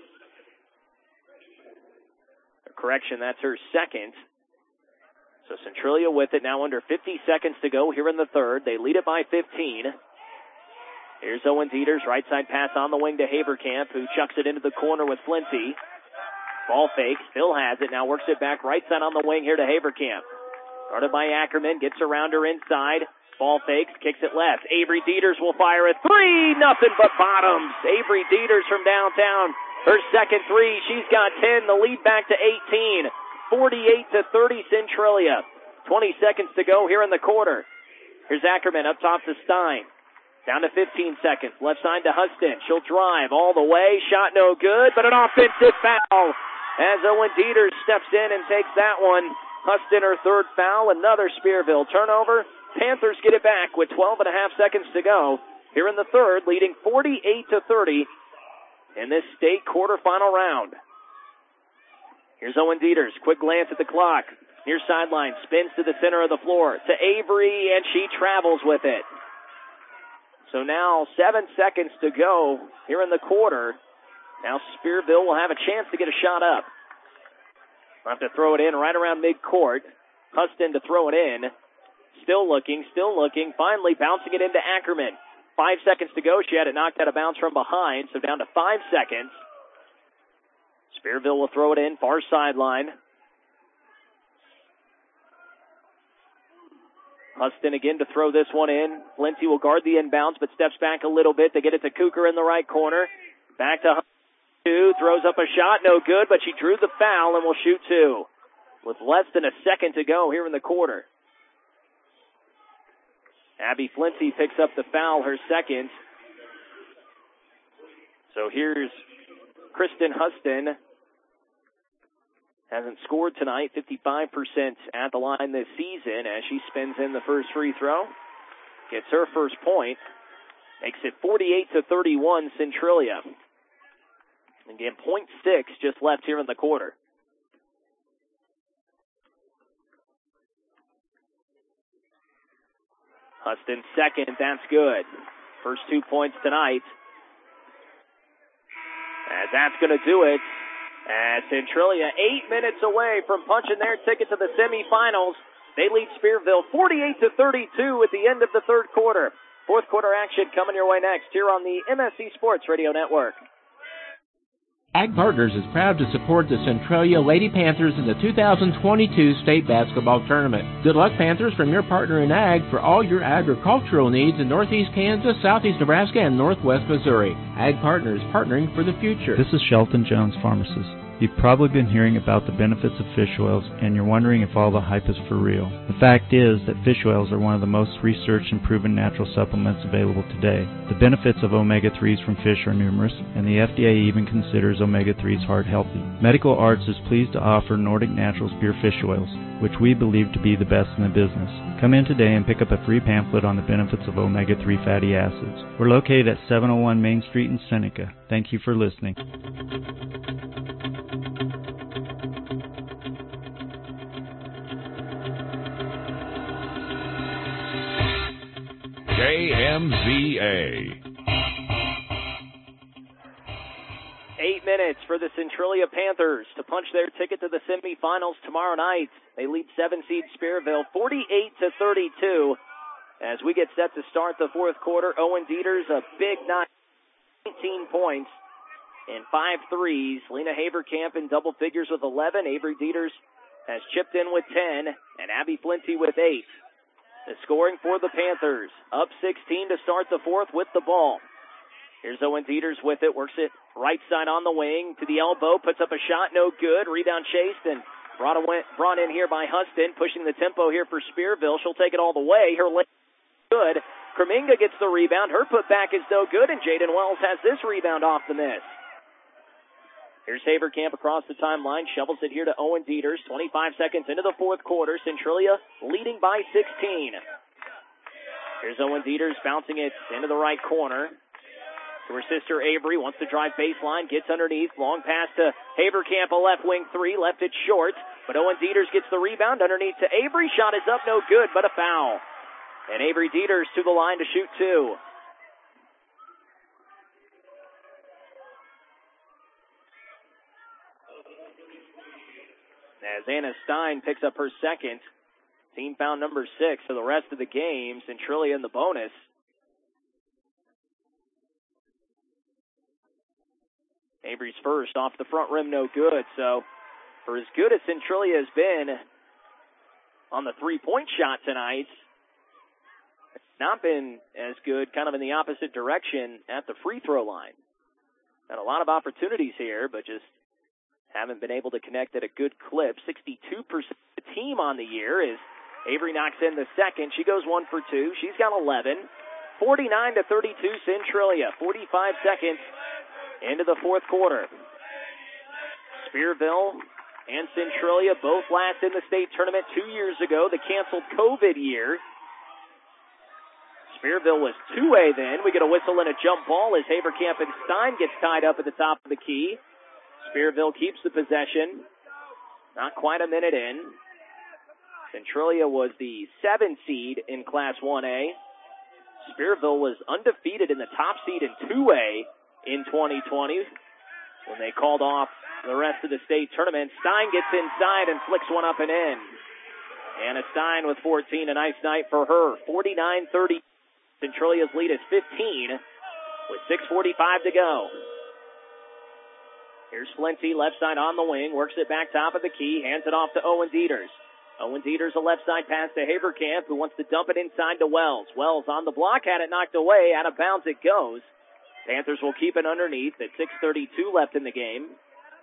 A correction, that's her second. So Centralia with it now under fifty seconds to go here in the third. They lead it by fifteen. Here's Owen Dieters, right side pass on the wing to Haverkamp, who chucks it into the corner with Flinty. Ball fake, still has it, now works it back right side on the wing here to Haverkamp. Guarded by Ackerman, gets around her inside. Ball fakes, kicks it left. Avery Dieters will fire a three, nothing but bottoms. Avery Dieters from downtown, her second three, she's got ten, the lead back to eighteen. forty-eight to thirty Centralia. twenty seconds to go here in the quarter. Here's Ackerman up top to Stein. Down to fifteen seconds. Left side to Huston. She'll drive all the way. Shot no good, but an offensive foul as Owen Dieters steps in and takes that one. Huston her third foul. Another Spearville turnover. Panthers get it back with twelve and a half seconds to go here in the third, leading forty-eight to thirty in this state quarterfinal round. Here's Owen Dieters. Quick glance at the clock. Near sideline. Spins to the center of the floor. To Avery, and she travels with it. So now seven seconds to go here in the quarter. Now Spearville will have a chance to get a shot up. We'll have to throw it in right around midcourt. Huston to throw it in. Still looking, still looking. Finally bouncing it into Ackerman. Five seconds to go. She had it knocked out of bounds from behind, so down to five seconds. Spearville will throw it in, far sideline. Huston again to throw this one in. Flinty will guard the inbounds, but steps back a little bit. They get it to Cooker in the right corner. Back to Huston. Two, throws up a shot, no good, but she drew the foul and will shoot two. With less than a second to go here in the quarter. Abby Flinty picks up the foul, her second. So here's Kristen Huston. Hasn't scored tonight, fifty-five percent at the line this season as she spins in the first free throw. Gets her first point. Makes it forty-eight to thirty-one Centralia. Again, point six just left here in the quarter. Huston second, that's good. First two points tonight. As that's going to do it. As Centralia eight minutes away from punching their ticket to the semifinals. They lead Spearville forty-eight to thirty-two at the end of the third quarter. Fourth quarter action coming your way next here on the M S C Sports Radio Network. Ag Partners is proud to support the Centralia Lady Panthers in the two thousand twenty-two state basketball tournament. Good luck, Panthers, from your partner in Ag for all your agricultural needs in northeast Kansas, southeast Nebraska, and northwest Missouri. Ag Partners, partnering for the future. This is Shelton Jones, pharmacist. You've probably been hearing about the benefits of fish oils, and you're wondering if all the hype is for real. The fact is that fish oils are one of the most researched and proven natural supplements available today. The benefits of omega threes from fish are numerous, and the F D A even considers omega threes heart healthy. Medical Arts is pleased to offer Nordic Naturals pure fish oils, which we believe to be the best in the business. Come in today and pick up a free pamphlet on the benefits of omega three fatty acids. We're located at seven oh one Main Street in Seneca. Thank you for listening. K M Z A. Eight minutes for the Centralia Panthers to punch their ticket to the semifinals tomorrow night. They lead seven seed Spearville forty-eight to thirty-two. As we get set to start the fourth quarter, Owen Dieters a big nineteen points and five threes. Lena Haverkamp in double figures with eleven. Avery Dieters has chipped in with ten, and Abby Flinty with eight. The scoring for the Panthers, up sixteen to start the fourth with the ball. Here's Owen Dieters with it, works it right side on the wing to the elbow, puts up a shot, no good. Rebound chased and brought, away, brought in here by Huston, pushing the tempo here for Spearville. She'll take it all the way. Her leg good. Kreminga gets the rebound. Her putback is no good, and Jaden Wells has this rebound off the miss. Here's Haverkamp across the timeline, shovels it here to Owen Dieters. twenty-five seconds into the fourth quarter. Centralia leading by sixteen. Here's Owen Dieters bouncing it into the right corner. To her sister Avery, wants to drive baseline, gets underneath, long pass to Haverkamp, a left wing three, left it short, but Owen Dieters gets the rebound underneath to Avery, shot is up, no good, but a foul. And Avery Dieters to the line to shoot two. As Anna Stein picks up her second, team foul number six for the rest of the game, Centralia in the bonus. Avery's first off the front rim, no good. So, for as good as Centralia has been on the three-point shot tonight, it's not been as good kind of in the opposite direction at the free throw line. Had a lot of opportunities here, but just haven't been able to connect at a good clip. sixty-two percent of the team on the year as Avery knocks in the second. She goes one for two. She's got eleven. forty-nine to thirty-two Centralia. forty-five seconds into the fourth quarter. Spearville and Centralia both last in the state tournament two years ago, the canceled COVID year. Spearville was two A then. We get a whistle and a jump ball as Haverkamp and Stein gets tied up at the top of the key. Spearville keeps the possession. Not quite a minute in. Centralia was the seven seed in Class one A. Spearville was undefeated in the top seed in two A in twenty twenty when they called off the rest of the state tournament. Stein gets inside and flicks one up and in. Anna Stein with fourteen, a nice night for her. forty-nine thirty. Centralia's lead is fifteen with six forty-five to go. Here's Flinty, left side on the wing, works it back top of the key, hands it off to Owen Dieters. Owen Dieters, a left side pass to Haverkamp, who wants to dump it inside to Wells. Wells on the block, had it knocked away, out of bounds it goes. Panthers will keep it underneath at six thirty-two left in the game.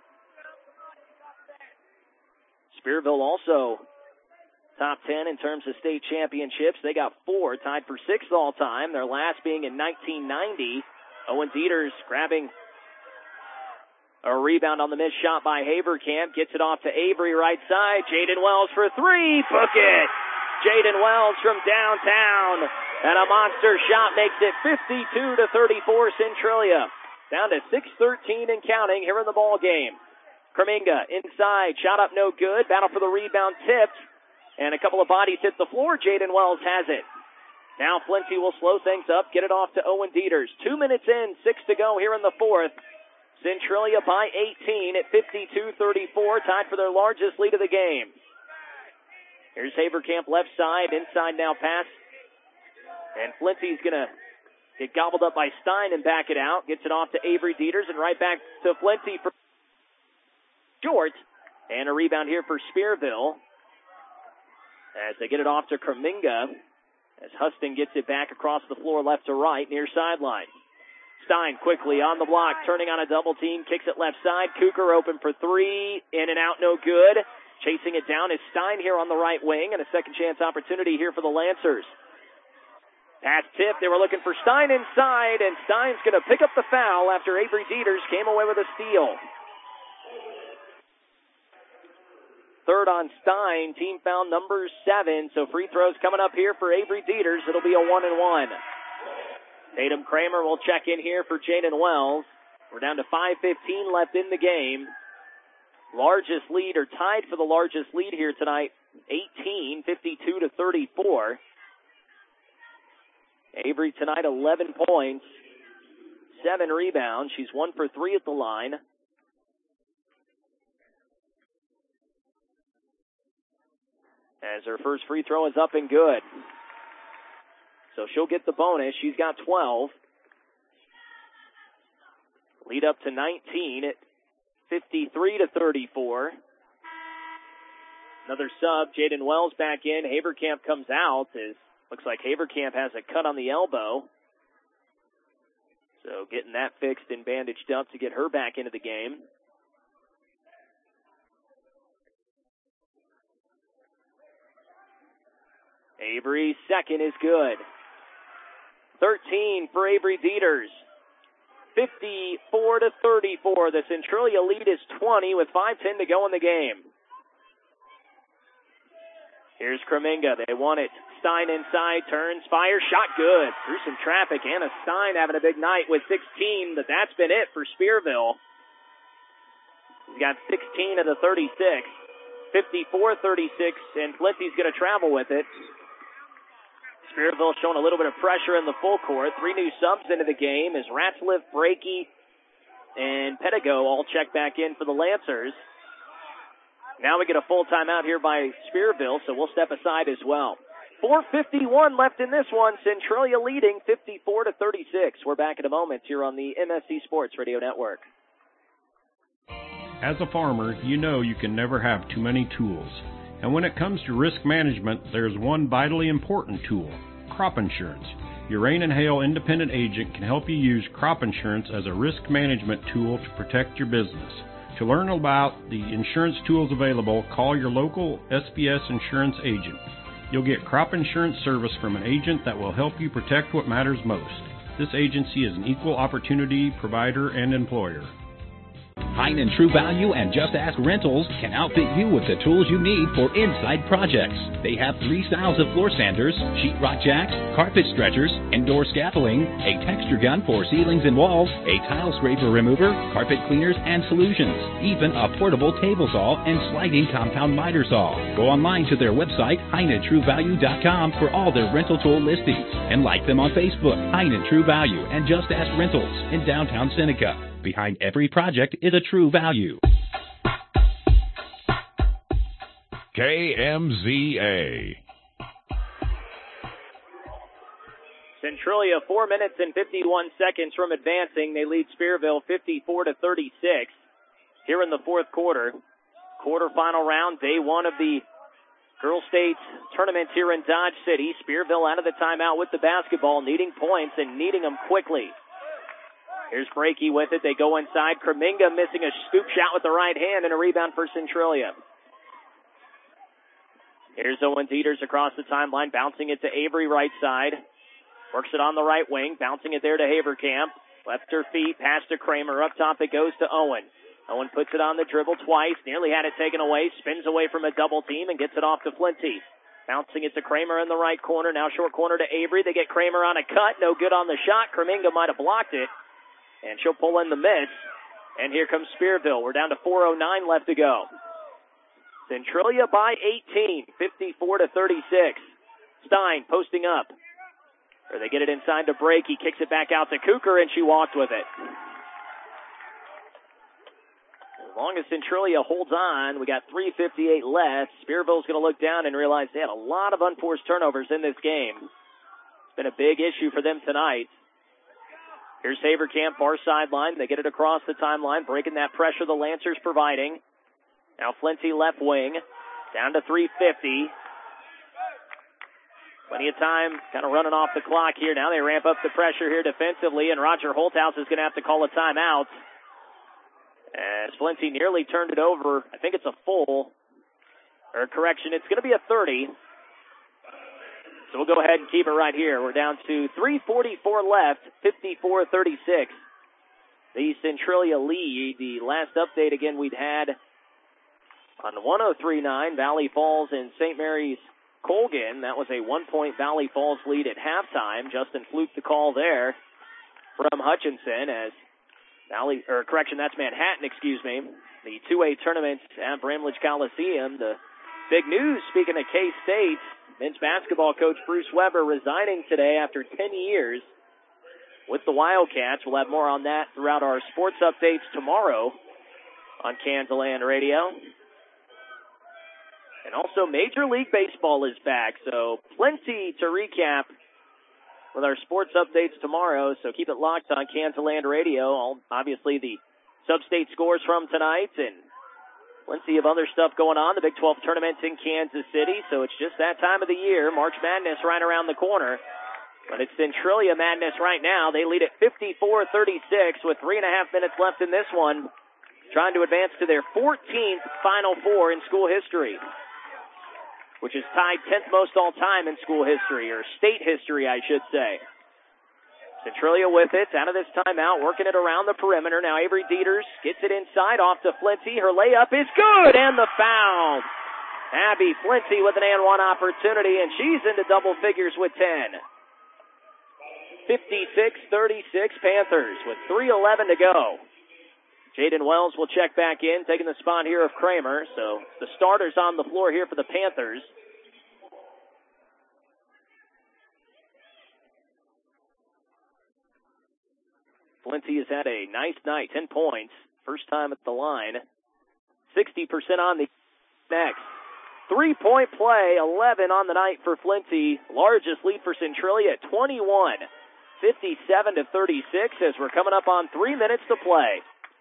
Spearville also top ten in terms of state championships. They got four, tied for sixth all time, their last being in nineteen ninety. Owen Dieters grabbing a rebound on the missed shot by Haverkamp. Gets it off to Avery, right side. Jaden Wells for three. Book it. Jaden Wells from downtown. And a monster shot makes it fifty-two to thirty-four Centralia. Down to six thirteen and counting here in the ball game. Kreminga inside. Shot up no good. Battle for the rebound tipped. And a couple of bodies hit the floor. Jaden Wells has it. Now Flinty will slow things up. Get it off to Owen Dieters. Two minutes in. Six to go here in the fourth. Centralia by eighteen at fifty-two thirty-four. Tied for their largest lead of the game. Here's Haverkamp left side. Inside now pass. And Flinty's going to get gobbled up by Stein and back it out. Gets it off to Avery Dieters and right back to Flinty for short. And a rebound here for Spearville as they get it off to Kreminga as Huston gets it back across the floor left to right near sideline. Stein quickly on the block, turning on a double team, kicks it left side. Cougar open for three, in and out, no good. Chasing it down is Stein here on the right wing, and a second chance opportunity here for the Lancers. Pass tip, they were looking for Stein inside, and Stein's going to pick up the foul after Avery Dieters came away with a steal. Third on Stein, team foul number seven, so free throws coming up here for Avery Dieters. It'll be a one and one. Tatum Kramer will check in here for Jaden Wells. We're down to five fifteen left in the game. Largest lead, or tied for the largest lead here tonight, eighteen, fifty-two to thirty-four. Avery tonight, eleven points, seven rebounds. She's one for three at the line. As her first free throw is up and good. So she'll get the bonus. She's got twelve. Lead up to nineteen at fifty-three to thirty-four. Another sub, Jaden Wells back in. Haverkamp comes out. As looks like Haverkamp has a cut on the elbow. So getting that fixed and bandaged up to get her back into the game. Avery, second is good. thirteen for Avery Dieters. fifty-four to thirty-four. The Centralia lead is twenty with five ten to go in the game. Here's Kreminga. They want it. Stein inside, turns, fires, shot good. Through some traffic. Anna Stein having a big night with sixteen, but that's been it for Spearville. He's got sixteen of the thirty-six. fifty-four thirty-six, and Flinty's going to travel with it. Spearville showing a little bit of pressure in the full court. Three new subs into the game as Ratzliff, Brakey, and Pedigo all check back in for the Lancers. Now we get a full timeout here by Spearville, so we'll step aside as well. four fifty-one left in this one. Centralia leading fifty-four to thirty-six. We're back in a moment here on the M S C Sports Radio Network. As a farmer, you know you can never have too many tools. And when it comes to risk management, there's one vitally important tool: crop insurance. Your Rain and Hail independent agent can help you use crop insurance as a risk management tool to protect your business. To learn about the insurance tools available, call your local S B S insurance agent. You'll get crop insurance service from an agent that will help you protect what matters most. This agency is an equal opportunity provider and employer. Hein and True Value and Just Ask Rentals can outfit you with the tools you need for inside projects. They have three styles of floor sanders, sheetrock jacks, carpet stretchers, indoor scaffolding, a texture gun for ceilings and walls, a tile scraper remover, carpet cleaners and solutions, even a portable table saw and sliding compound miter saw. Go online to their website, hein and true value dot com, for all their rental tool listings, and like them on Facebook, Hein and True Value and Just Ask Rentals in downtown Seneca. Behind every project is a True Value. K M Z A. Centralia, four minutes and fifty-one seconds from advancing. They lead Spearville fifty-four to thirty-six here in the fourth quarter. Quarterfinal round, day one of the Girls State tournament here in Dodge City. Spearville out of the timeout with the basketball, needing points and needing them quickly. Here's Brakey with it. They go inside. Kreminga missing a scoop shot with the right hand and a rebound for Centralia. Here's Owen Dieters across the timeline, bouncing it to Avery right side. Works it on the right wing, bouncing it there to Haverkamp. Left her feet, pass to Kramer. Up top it goes to Owen. Owen puts it on the dribble twice, nearly had it taken away, spins away from a double team and gets it off to Flinty. Bouncing it to Kramer in the right corner. Now short corner to Avery. They get Kramer on a cut. No good on the shot. Kreminga might have blocked it. And she'll pull in the miss. And here comes Spearville. We're down to four oh nine left to go. Centralia by eighteen, fifty-four to thirty-six. Stein posting up. Or they get it inside to break. He kicks it back out to Cooker, and she walked with it. As long as Centralia holds on, we got three fifty-eight left. Spearville's going to look down and realize they had a lot of unforced turnovers in this game. It's been a big issue for them tonight. Here's Haverkamp, far sideline. They get it across the timeline, breaking that pressure the Lancers providing. Now Flinty left wing, down to three fifty. Plenty of time, kind of running off the clock here. Now they ramp up the pressure here defensively, and Roger Holthouse is going to have to call a timeout. As Flinty nearly turned it over. I think it's a full, or correction, it's going to be a thirty. So we'll go ahead and keep it right here. We're down to three forty-four left, fifty-four thirty-six. The Centralia lead. The last update, again, we'd had on one oh three point nine, Valley Falls and Saint Mary's Colgan. That was a one-point Valley Falls lead at halftime. Justin fluked the call there from Hutchinson as Valley, or correction, that's Manhattan, excuse me. The two A tournament at Bramlage Coliseum. The big news, speaking of K-State, men's basketball coach Bruce Weber resigning today after ten years with the Wildcats. We'll have more on that throughout our sports updates tomorrow on Kansas Radio. And also Major League Baseball is back, so plenty to recap with our sports updates tomorrow, so keep it locked on Kansas Radio. All, obviously the sub-state scores from tonight and plenty of other stuff going on. The Big twelve tournament's in Kansas City, so it's just that time of the year. March Madness right around the corner. But it's Centralia Madness right now. They lead at fifty-four thirty-six with three and a half minutes left in this one, trying to advance to their fourteenth Final Four in school history, which is tied tenth most all-time in school history, or state history, I should say. Centralia with it, out of this timeout, working it around the perimeter. Now Avery Dieters gets it inside, off to Flinty. Her layup is good, and the foul. Abby Flinty with an and one opportunity, and she's into double figures with ten. fifty-six thirty-six Panthers with three eleven to go. Jaden Wells will check back in, taking the spot here of Kramer. So the starters on the floor here for the Panthers. Flinty has had a nice night, ten points, first time at the line. sixty percent on the next. Three-point play, eleven on the night for Flinty. Largest lead for Centralia at twenty-one. fifty-seven to thirty-six as we're coming up on three minutes to play.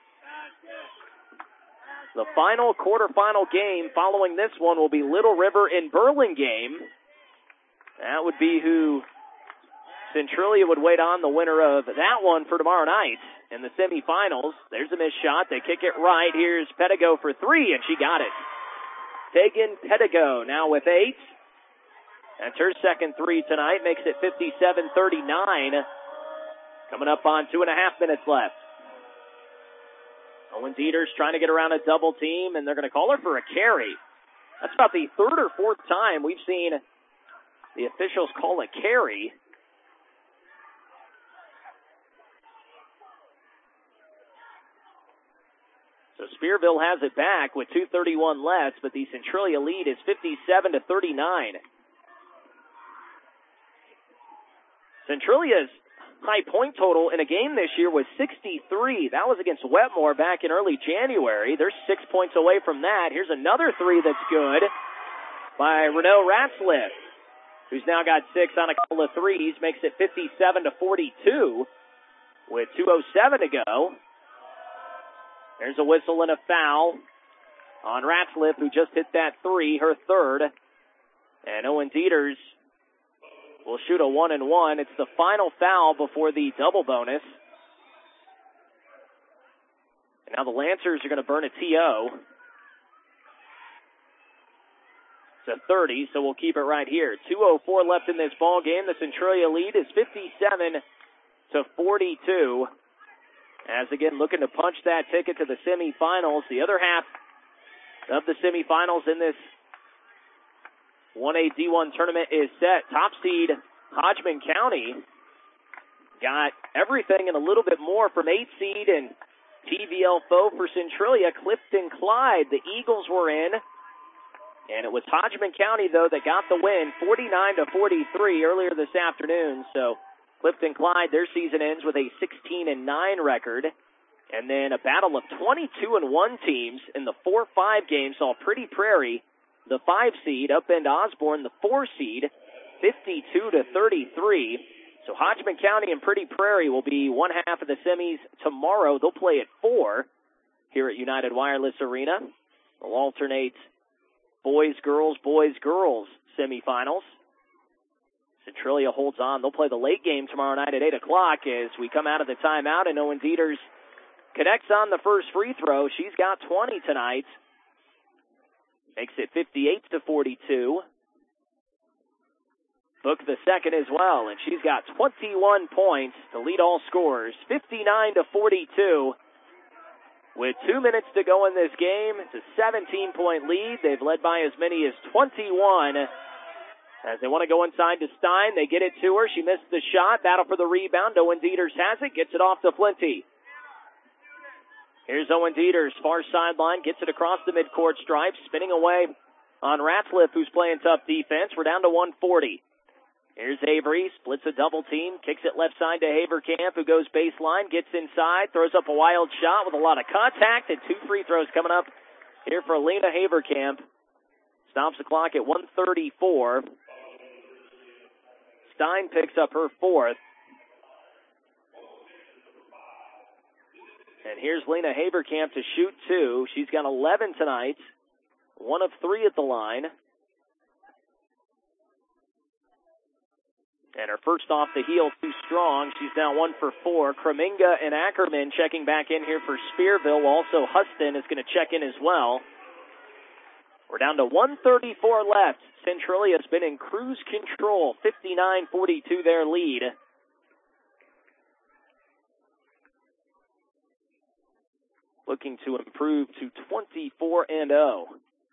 The final quarterfinal game following this one will be Little River and Burlingame. That would be who Centralia would wait on, the winner of that one for tomorrow night in the semifinals. There's a missed shot. They kick it right. Here's Pedigo for three, and she got it. Tegan Pedigo now with eight. That's her second three tonight. Makes it fifty-seven thirty-nine. Coming up on two and a half minutes left. Owen Dieters trying to get around a double team, and they're going to call her for a carry. That's about the third or fourth time we've seen the officials call a carry. So Spearville has it back with two thirty-one left, but the Centralia lead is fifty-seven to thirty-nine. Centralia's high point total in a game this year was sixty-three. That was against Wetmore back in early January. They're six points away from that. Here's another three that's good by Renault Ratzliff, who's now got six on a couple of threes, makes it fifty-seven to forty-two with two oh seven to go. There's a whistle and a foul on Ratzliff, who just hit that three, her third. And Owen Dieters will shoot a one and one. It's the final foul before the double bonus. And now the Lancers are going to burn a T O. It's a thirty, so we'll keep it right here. two oh four left in this ball game. The Centralia lead is fifty-seven to forty-two. As again, looking to punch that ticket to the semifinals. The other half of the semifinals in this one A D one tournament is set. Top seed Hodgman County got everything and a little bit more from eight seed and T V L foe for Centralia, Clifton Clyde. The Eagles were in, and it was Hodgman County, though, that got the win, forty-nine to forty-three earlier this afternoon. So Clifton Clyde, their season ends with a sixteen and nine record. And then a battle of twenty-two and one teams in the four five game saw Pretty Prairie, the five seed, Upend Osborne, the four seed, fifty-two to thirty-three. So Hodgman County and Pretty Prairie will be one half of the semis tomorrow. They'll play at four here at United Wireless Arena. They'll alternate boys, girls, boys, girls semifinals. Centralia holds on. They'll play the late game tomorrow night at eight o'clock as we come out of the timeout, and Owen Dieters connects on the first free throw. She's got twenty tonight. Makes it fifty-eight to forty-two. Book the second as well, and she's got twenty-one points to lead all scorers. fifty-nine to forty-two. With two minutes to go in this game, it's a seventeen-point lead. They've led by as many as twenty-one. As they want to go inside to Stein, they get it to her. She missed the shot. Battle for the rebound. Owen Dieters has it. Gets it off to Flinty. Here's Owen Dieters, far sideline. Gets it across the midcourt stripe. Spinning away on Ratzliff, who's playing tough defense. We're down to one forty. Here's Avery, splits a double team, kicks it left side to Haverkamp, who goes baseline, gets inside, throws up a wild shot with a lot of contact, and two free throws coming up here for Lena Haverkamp. Stops the clock at one thirty-four. Stein picks up her fourth. And here's Lena Haverkamp to shoot two. She's got eleven tonight, one of three at the line. And her first off the heel, too strong. She's now one for four. Kreminga and Ackerman checking back in here for Spearville. Also, Huston is going to check in as well. We're down to one thirty-four left. Centralia's been in cruise control. fifty-nine forty-two their lead. Looking to improve to twenty-four and oh.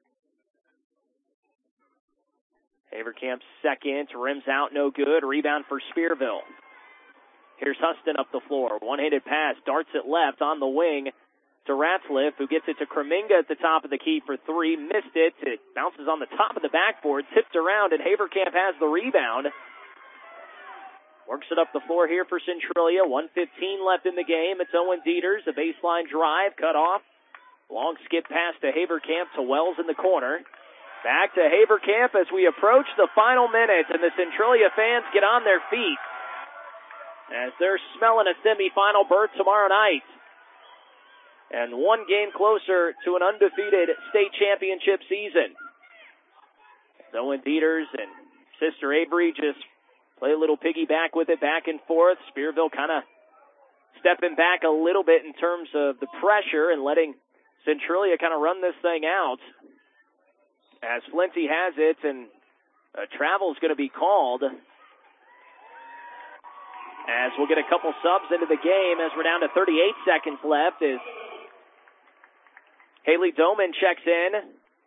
Haverkamp's second, rims out, no good. Rebound for Spearville. Here's Huston up the floor. One-handed pass, darts it left on the wing to Ratzliff, who gets it to Kreminga at the top of the key for three. Missed it. It bounces on the top of the backboard, tipped around, and Haverkamp has the rebound. Works it up the floor here for Centralia. one fifteen left in the game. It's Owen Dieters. A baseline drive, cut off. Long skip pass to Haverkamp to Wells in the corner. Back to Haverkamp as we approach the final minutes, and the Centralia fans get on their feet as they're smelling a semifinal berth tomorrow night. And one game closer to an undefeated state championship season. Owen Dieters and Sister Avery just play a little piggyback with it back and forth. Spearville kind of stepping back a little bit in terms of the pressure and letting Centralia kind of run this thing out. As Flinty has it, and a travel is going to be called. As we'll get a couple subs into the game as we're down to thirty-eight seconds left as Haley Doman checks in.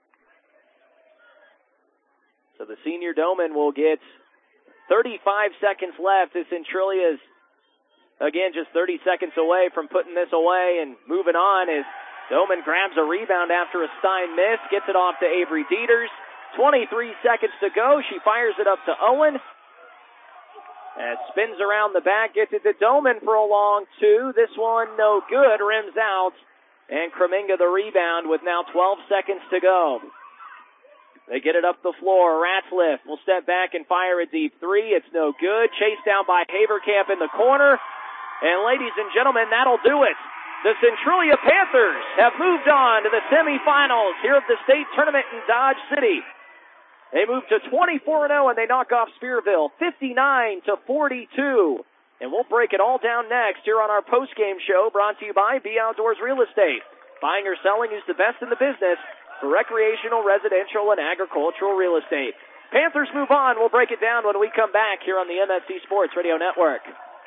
So the senior Doman will get thirty-five seconds left as Centralia's, again, just thirty seconds away from putting this away and moving on as Doman grabs a rebound after a Stein miss, gets it off to Avery Dieters. twenty-three seconds to go. She fires it up to Owen. As spins around the back, gets it to Doman for a long two. This one no good, rims out. And Kreminga the rebound with now twelve seconds to go. They get it up the floor. Ratzliff will step back and fire a deep three. It's no good. Chased down by Haverkamp in the corner. And ladies and gentlemen, that'll do it. The Centralia Panthers have moved on to the semifinals here of the state tournament in Dodge City. They move to twenty-four and oh and they knock off Spearville fifty-nine to forty-two. And we'll break it all down next here on our post-game show brought to you by B Outdoors Real Estate. Buying or selling is the best in the business for recreational, residential, and agricultural real estate. Panthers move on. We'll break it down when we come back here on the M S C Sports Radio Network.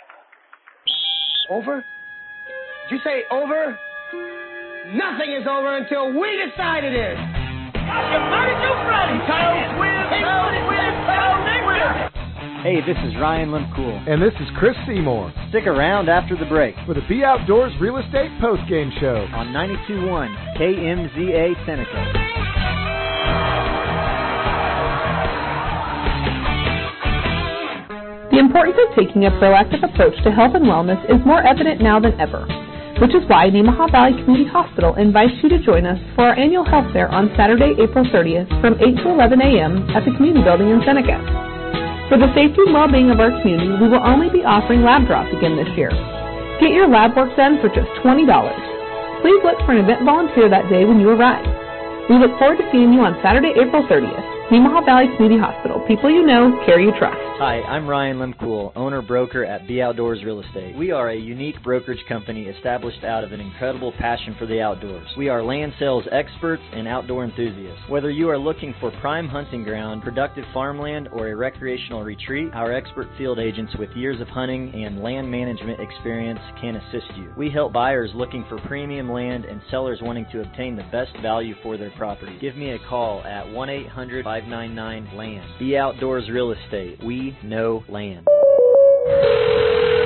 Over? Did you say over? Nothing is over until we decide it is. Hey, this is Ryan Limcool. And this is Chris Seymour. Stick around after the break for the B Outdoors Real Estate Postgame Show on ninety-two point one K M Z A Seneca. The importance of taking a proactive approach to health and wellness is more evident now than ever, which is why Nemaha Valley Community Hospital invites you to join us for our annual health fair on Saturday, April thirtieth from eight to eleven a.m. at the Community Building in Seneca. For the safety and well-being of our community, we will only be offering lab drops again this year. Get your lab work done for just twenty dollars. Please look for an event volunteer that day when you arrive. We look forward to seeing you on Saturday, April thirtieth. Nemaha Valley Community Hospital. People you know, care you trust. Hi, I'm Ryan Limcool, owner-broker at B Outdoors Real Estate. We are a unique brokerage company established out of an incredible passion for the outdoors. We are land sales experts and outdoor enthusiasts. Whether you are looking for prime hunting ground, productive farmland, or a recreational retreat, our expert field agents with years of hunting and land management experience can assist you. We help buyers looking for premium land and sellers wanting to obtain the best value for their property. Give me a call at one eight hundred five nine nine land. B Outdoors Real Estate. We know land.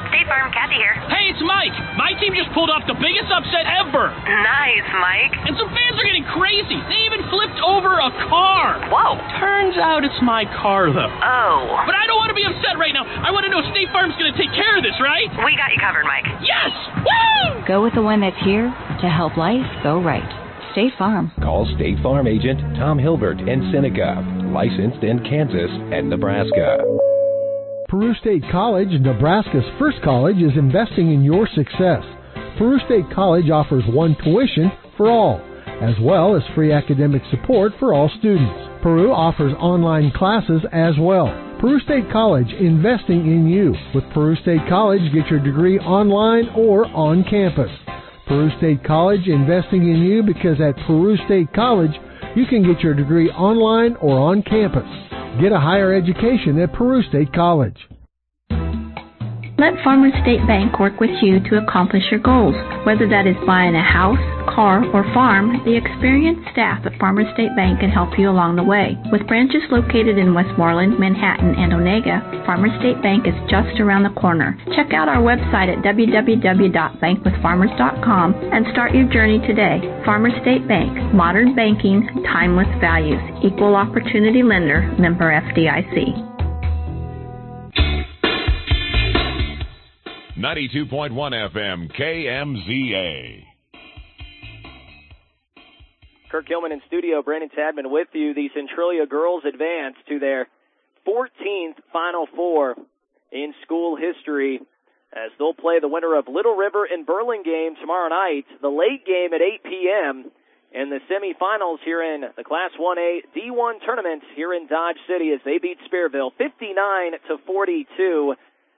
State Farm, Kathy here. Hey, it's Mike. My team just pulled off the biggest upset ever. Nice, Mike. And some fans are getting crazy. They even flipped over a car. Whoa. Turns out it's my car, though. Oh. But I don't want to be upset right now. I want to know State Farm's going to take care of this, right? We got you covered, Mike. Yes! Woo! Go with the one that's here to help life go right. State Farm. Call State Farm agent Tom Hilbert in Seneca, licensed in Kansas and Nebraska. Peru State College, Nebraska's first college, is investing in your success. Peru State College offers one tuition for all, as well as free academic support for all students. Peru offers online classes as well. Peru State College, investing in you. With Peru State College, get your degree online or on campus. Peru State College, investing in you, because at Peru State College, you can get your degree online or on campus. Get a higher education at Peru State College. Let Farmers State Bank work with you to accomplish your goals. Whether that is buying a house, car, or farm, the experienced staff at Farmers State Bank can help you along the way. With branches located in Westmoreland, Manhattan, and Onega, Farmers State Bank is just around the corner. Check out our website at w w w dot bank with farmers dot com and start your journey today. Farmers State Bank, modern banking, timeless values, equal opportunity lender, member F D I C. ninety-two point one F M, K M Z A. Kirk Hillman in studio, Brandon Tadman with you. The Centralia girls advance to their fourteenth Final Four in school history as they'll play the winner of Little River and Burlingame tomorrow night. The late game at eight p.m. in the semifinals here in the Class one A D one tournament here in Dodge City as they beat Spearville fifty-nine to forty-two.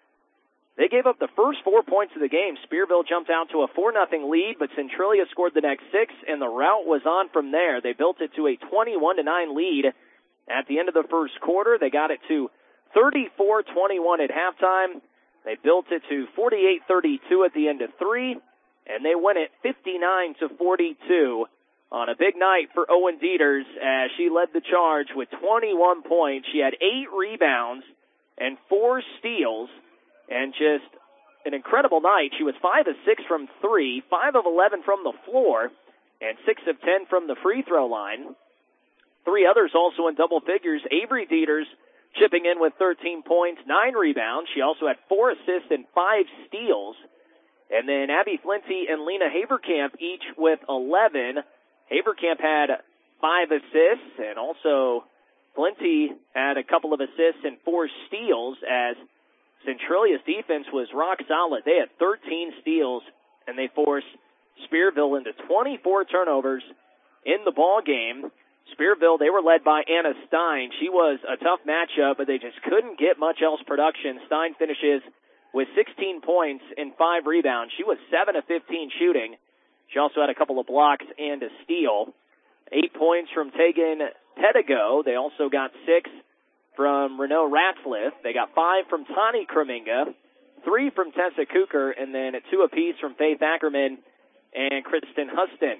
They gave up the first four points of the game. Spearville jumped out to a four nothing lead, but Centralia scored the next six, and the rout was on from there. They built it to a twenty-one to nine lead at the end of the first quarter. They got it to thirty-four twenty-one at halftime. They built it to forty-eight thirty-two at the end of three, and they win it fifty-nine to forty-two on a big night for Owen Dieters as she led the charge with twenty-one points. She had eight rebounds and four steals. And just an incredible night. She was five of six from three, five of eleven from the floor, and six of ten from the free throw line. Three others also in double figures. Avery Dieters chipping in with thirteen points, nine rebounds. She also had four assists and five steals. And then Abby Flinty and Lena Haverkamp each with eleven. Haverkamp had five assists, and also Flinty had a couple of assists and four steals as Centralia's defense was rock solid. They had thirteen steals, and they forced Spearville into twenty-four turnovers in the ball game. Spearville, they were led by Anna Stein. She was a tough matchup, but they just couldn't get much else production. Stein finishes with sixteen points and five rebounds. She was seven of fifteen shooting. She also had a couple of blocks and a steal. Eight points from Tegan Pedigo. They also got six from Renault Ratcliffe. They got five from Tani Kreminga, three from Tessa Cooker, and then two apiece from Faith Ackerman and Kristen Huston.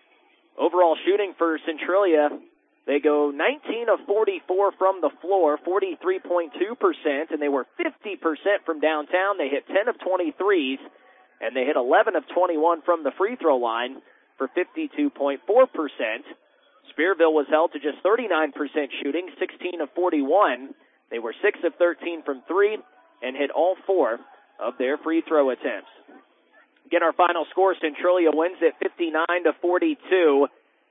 Overall shooting for Centralia, they go nineteen of forty-four from the floor, forty-three point two percent, and they were fifty percent from downtown. They hit ten of twenty-threes, and they hit eleven of twenty-one from the free throw line for fifty-two point four percent. Spearville was held to just thirty-nine percent shooting, sixteen of forty-one. They were six of thirteen from three and hit all four of their free throw attempts. Again, our final score, Centralia wins it fifty-nine to forty-two.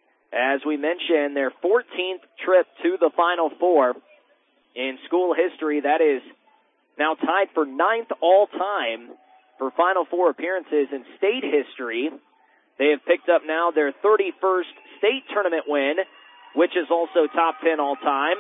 As we mentioned, their fourteenth trip to the Final Four in school history. That is now tied for ninth all-time for Final Four appearances in state history. They have picked up now their thirty-first state tournament win, which is also top ten all-time,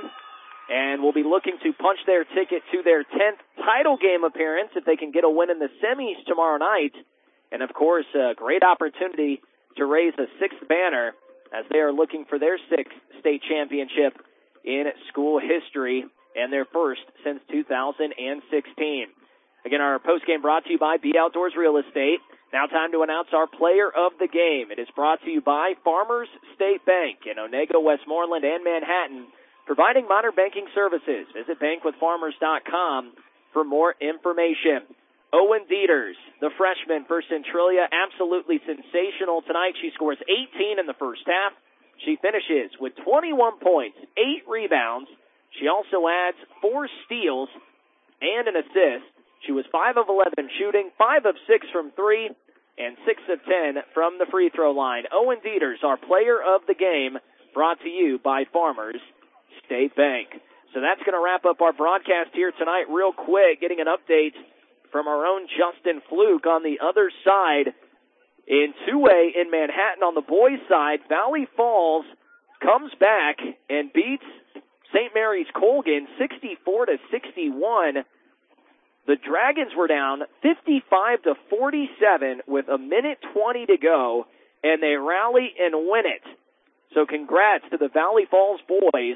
and will be looking to punch their ticket to their tenth title game appearance if they can get a win in the semis tomorrow night. And, of course, a great opportunity to raise a sixth banner as they are looking for their sixth state championship in school history and their first since two thousand sixteen. Again, our postgame brought to you by B Outdoors Real Estate. Now time to announce our player of the game. It is brought to you by Farmers State Bank in Onega, Westmoreland, and Manhattan, providing modern banking services. Visit bank with farmers dot com for more information. Owen Dieters, the freshman for Centralia, absolutely sensational tonight. She scores eighteen in the first half. She finishes with twenty-one points, eight rebounds. She also adds four steals and an assist. She was five of eleven shooting, five of six from three, and six of ten from the free throw line. Owen Dieters, our player of the game, brought to you by Farmers State Bank. So that's going to wrap up our broadcast here tonight real quick, getting an update from our own Justin Fluke on the other side. In two-way in Manhattan on the boys' side, Valley Falls comes back and beats Saint Mary's Colgan sixty-four to sixty-one. The Dragons were down fifty-five to forty-seven with a minute twenty to go, and they rally and win it. So congrats to the Valley Falls boys,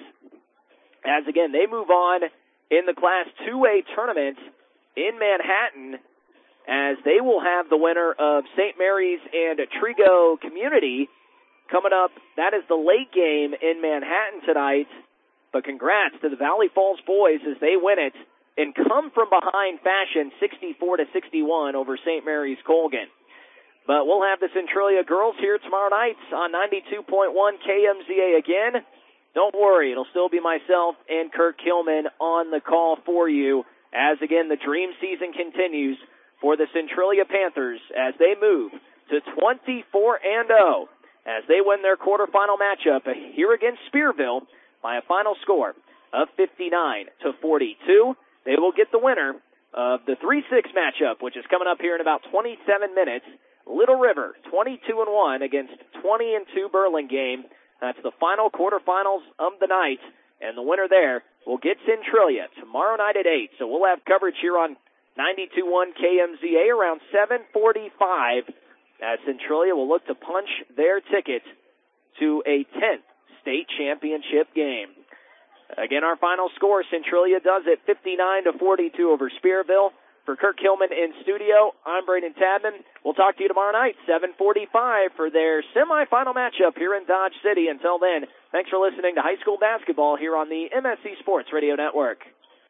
as again, they move on in the Class two-way tournament in Manhattan, as they will have the winner of Saint Mary's and Trigo Community coming up. That is the late game in Manhattan tonight. But congrats to the Valley Falls boys as they win it and come from behind fashion sixty-four to sixty-one over Saint Mary's Colgan. But we'll have the Centralia girls here tomorrow night on ninety-two point one K M Z A again. Don't worry, it'll still be myself and Kurt Kilman on the call for you, as again the dream season continues for the Centralia Panthers as they move to twenty-four and oh as they win their quarterfinal matchup here against Spearville by a final score of fifty-nine to forty-two. They will get the winner of the three six matchup, which is coming up here in about twenty-seven minutes. Little River, twenty-two and one against twenty and two Burlingame. That's the final quarterfinals of the night, and the winner there will get Centralia tomorrow night at eight. So we'll have coverage here on ninety-two point one K M Z A around seven forty-five as Centralia will look to punch their ticket to a tenth state championship game. Again, our final score, Centralia does it fifty-nine to forty-two over Spearville. For Kurt Kilman in studio, I'm Braden Tadman. We'll talk to you tomorrow night, seven forty-five, for their semifinal matchup here in Dodge City. Until then, thanks for listening to high school basketball here on the M S C Sports Radio Network.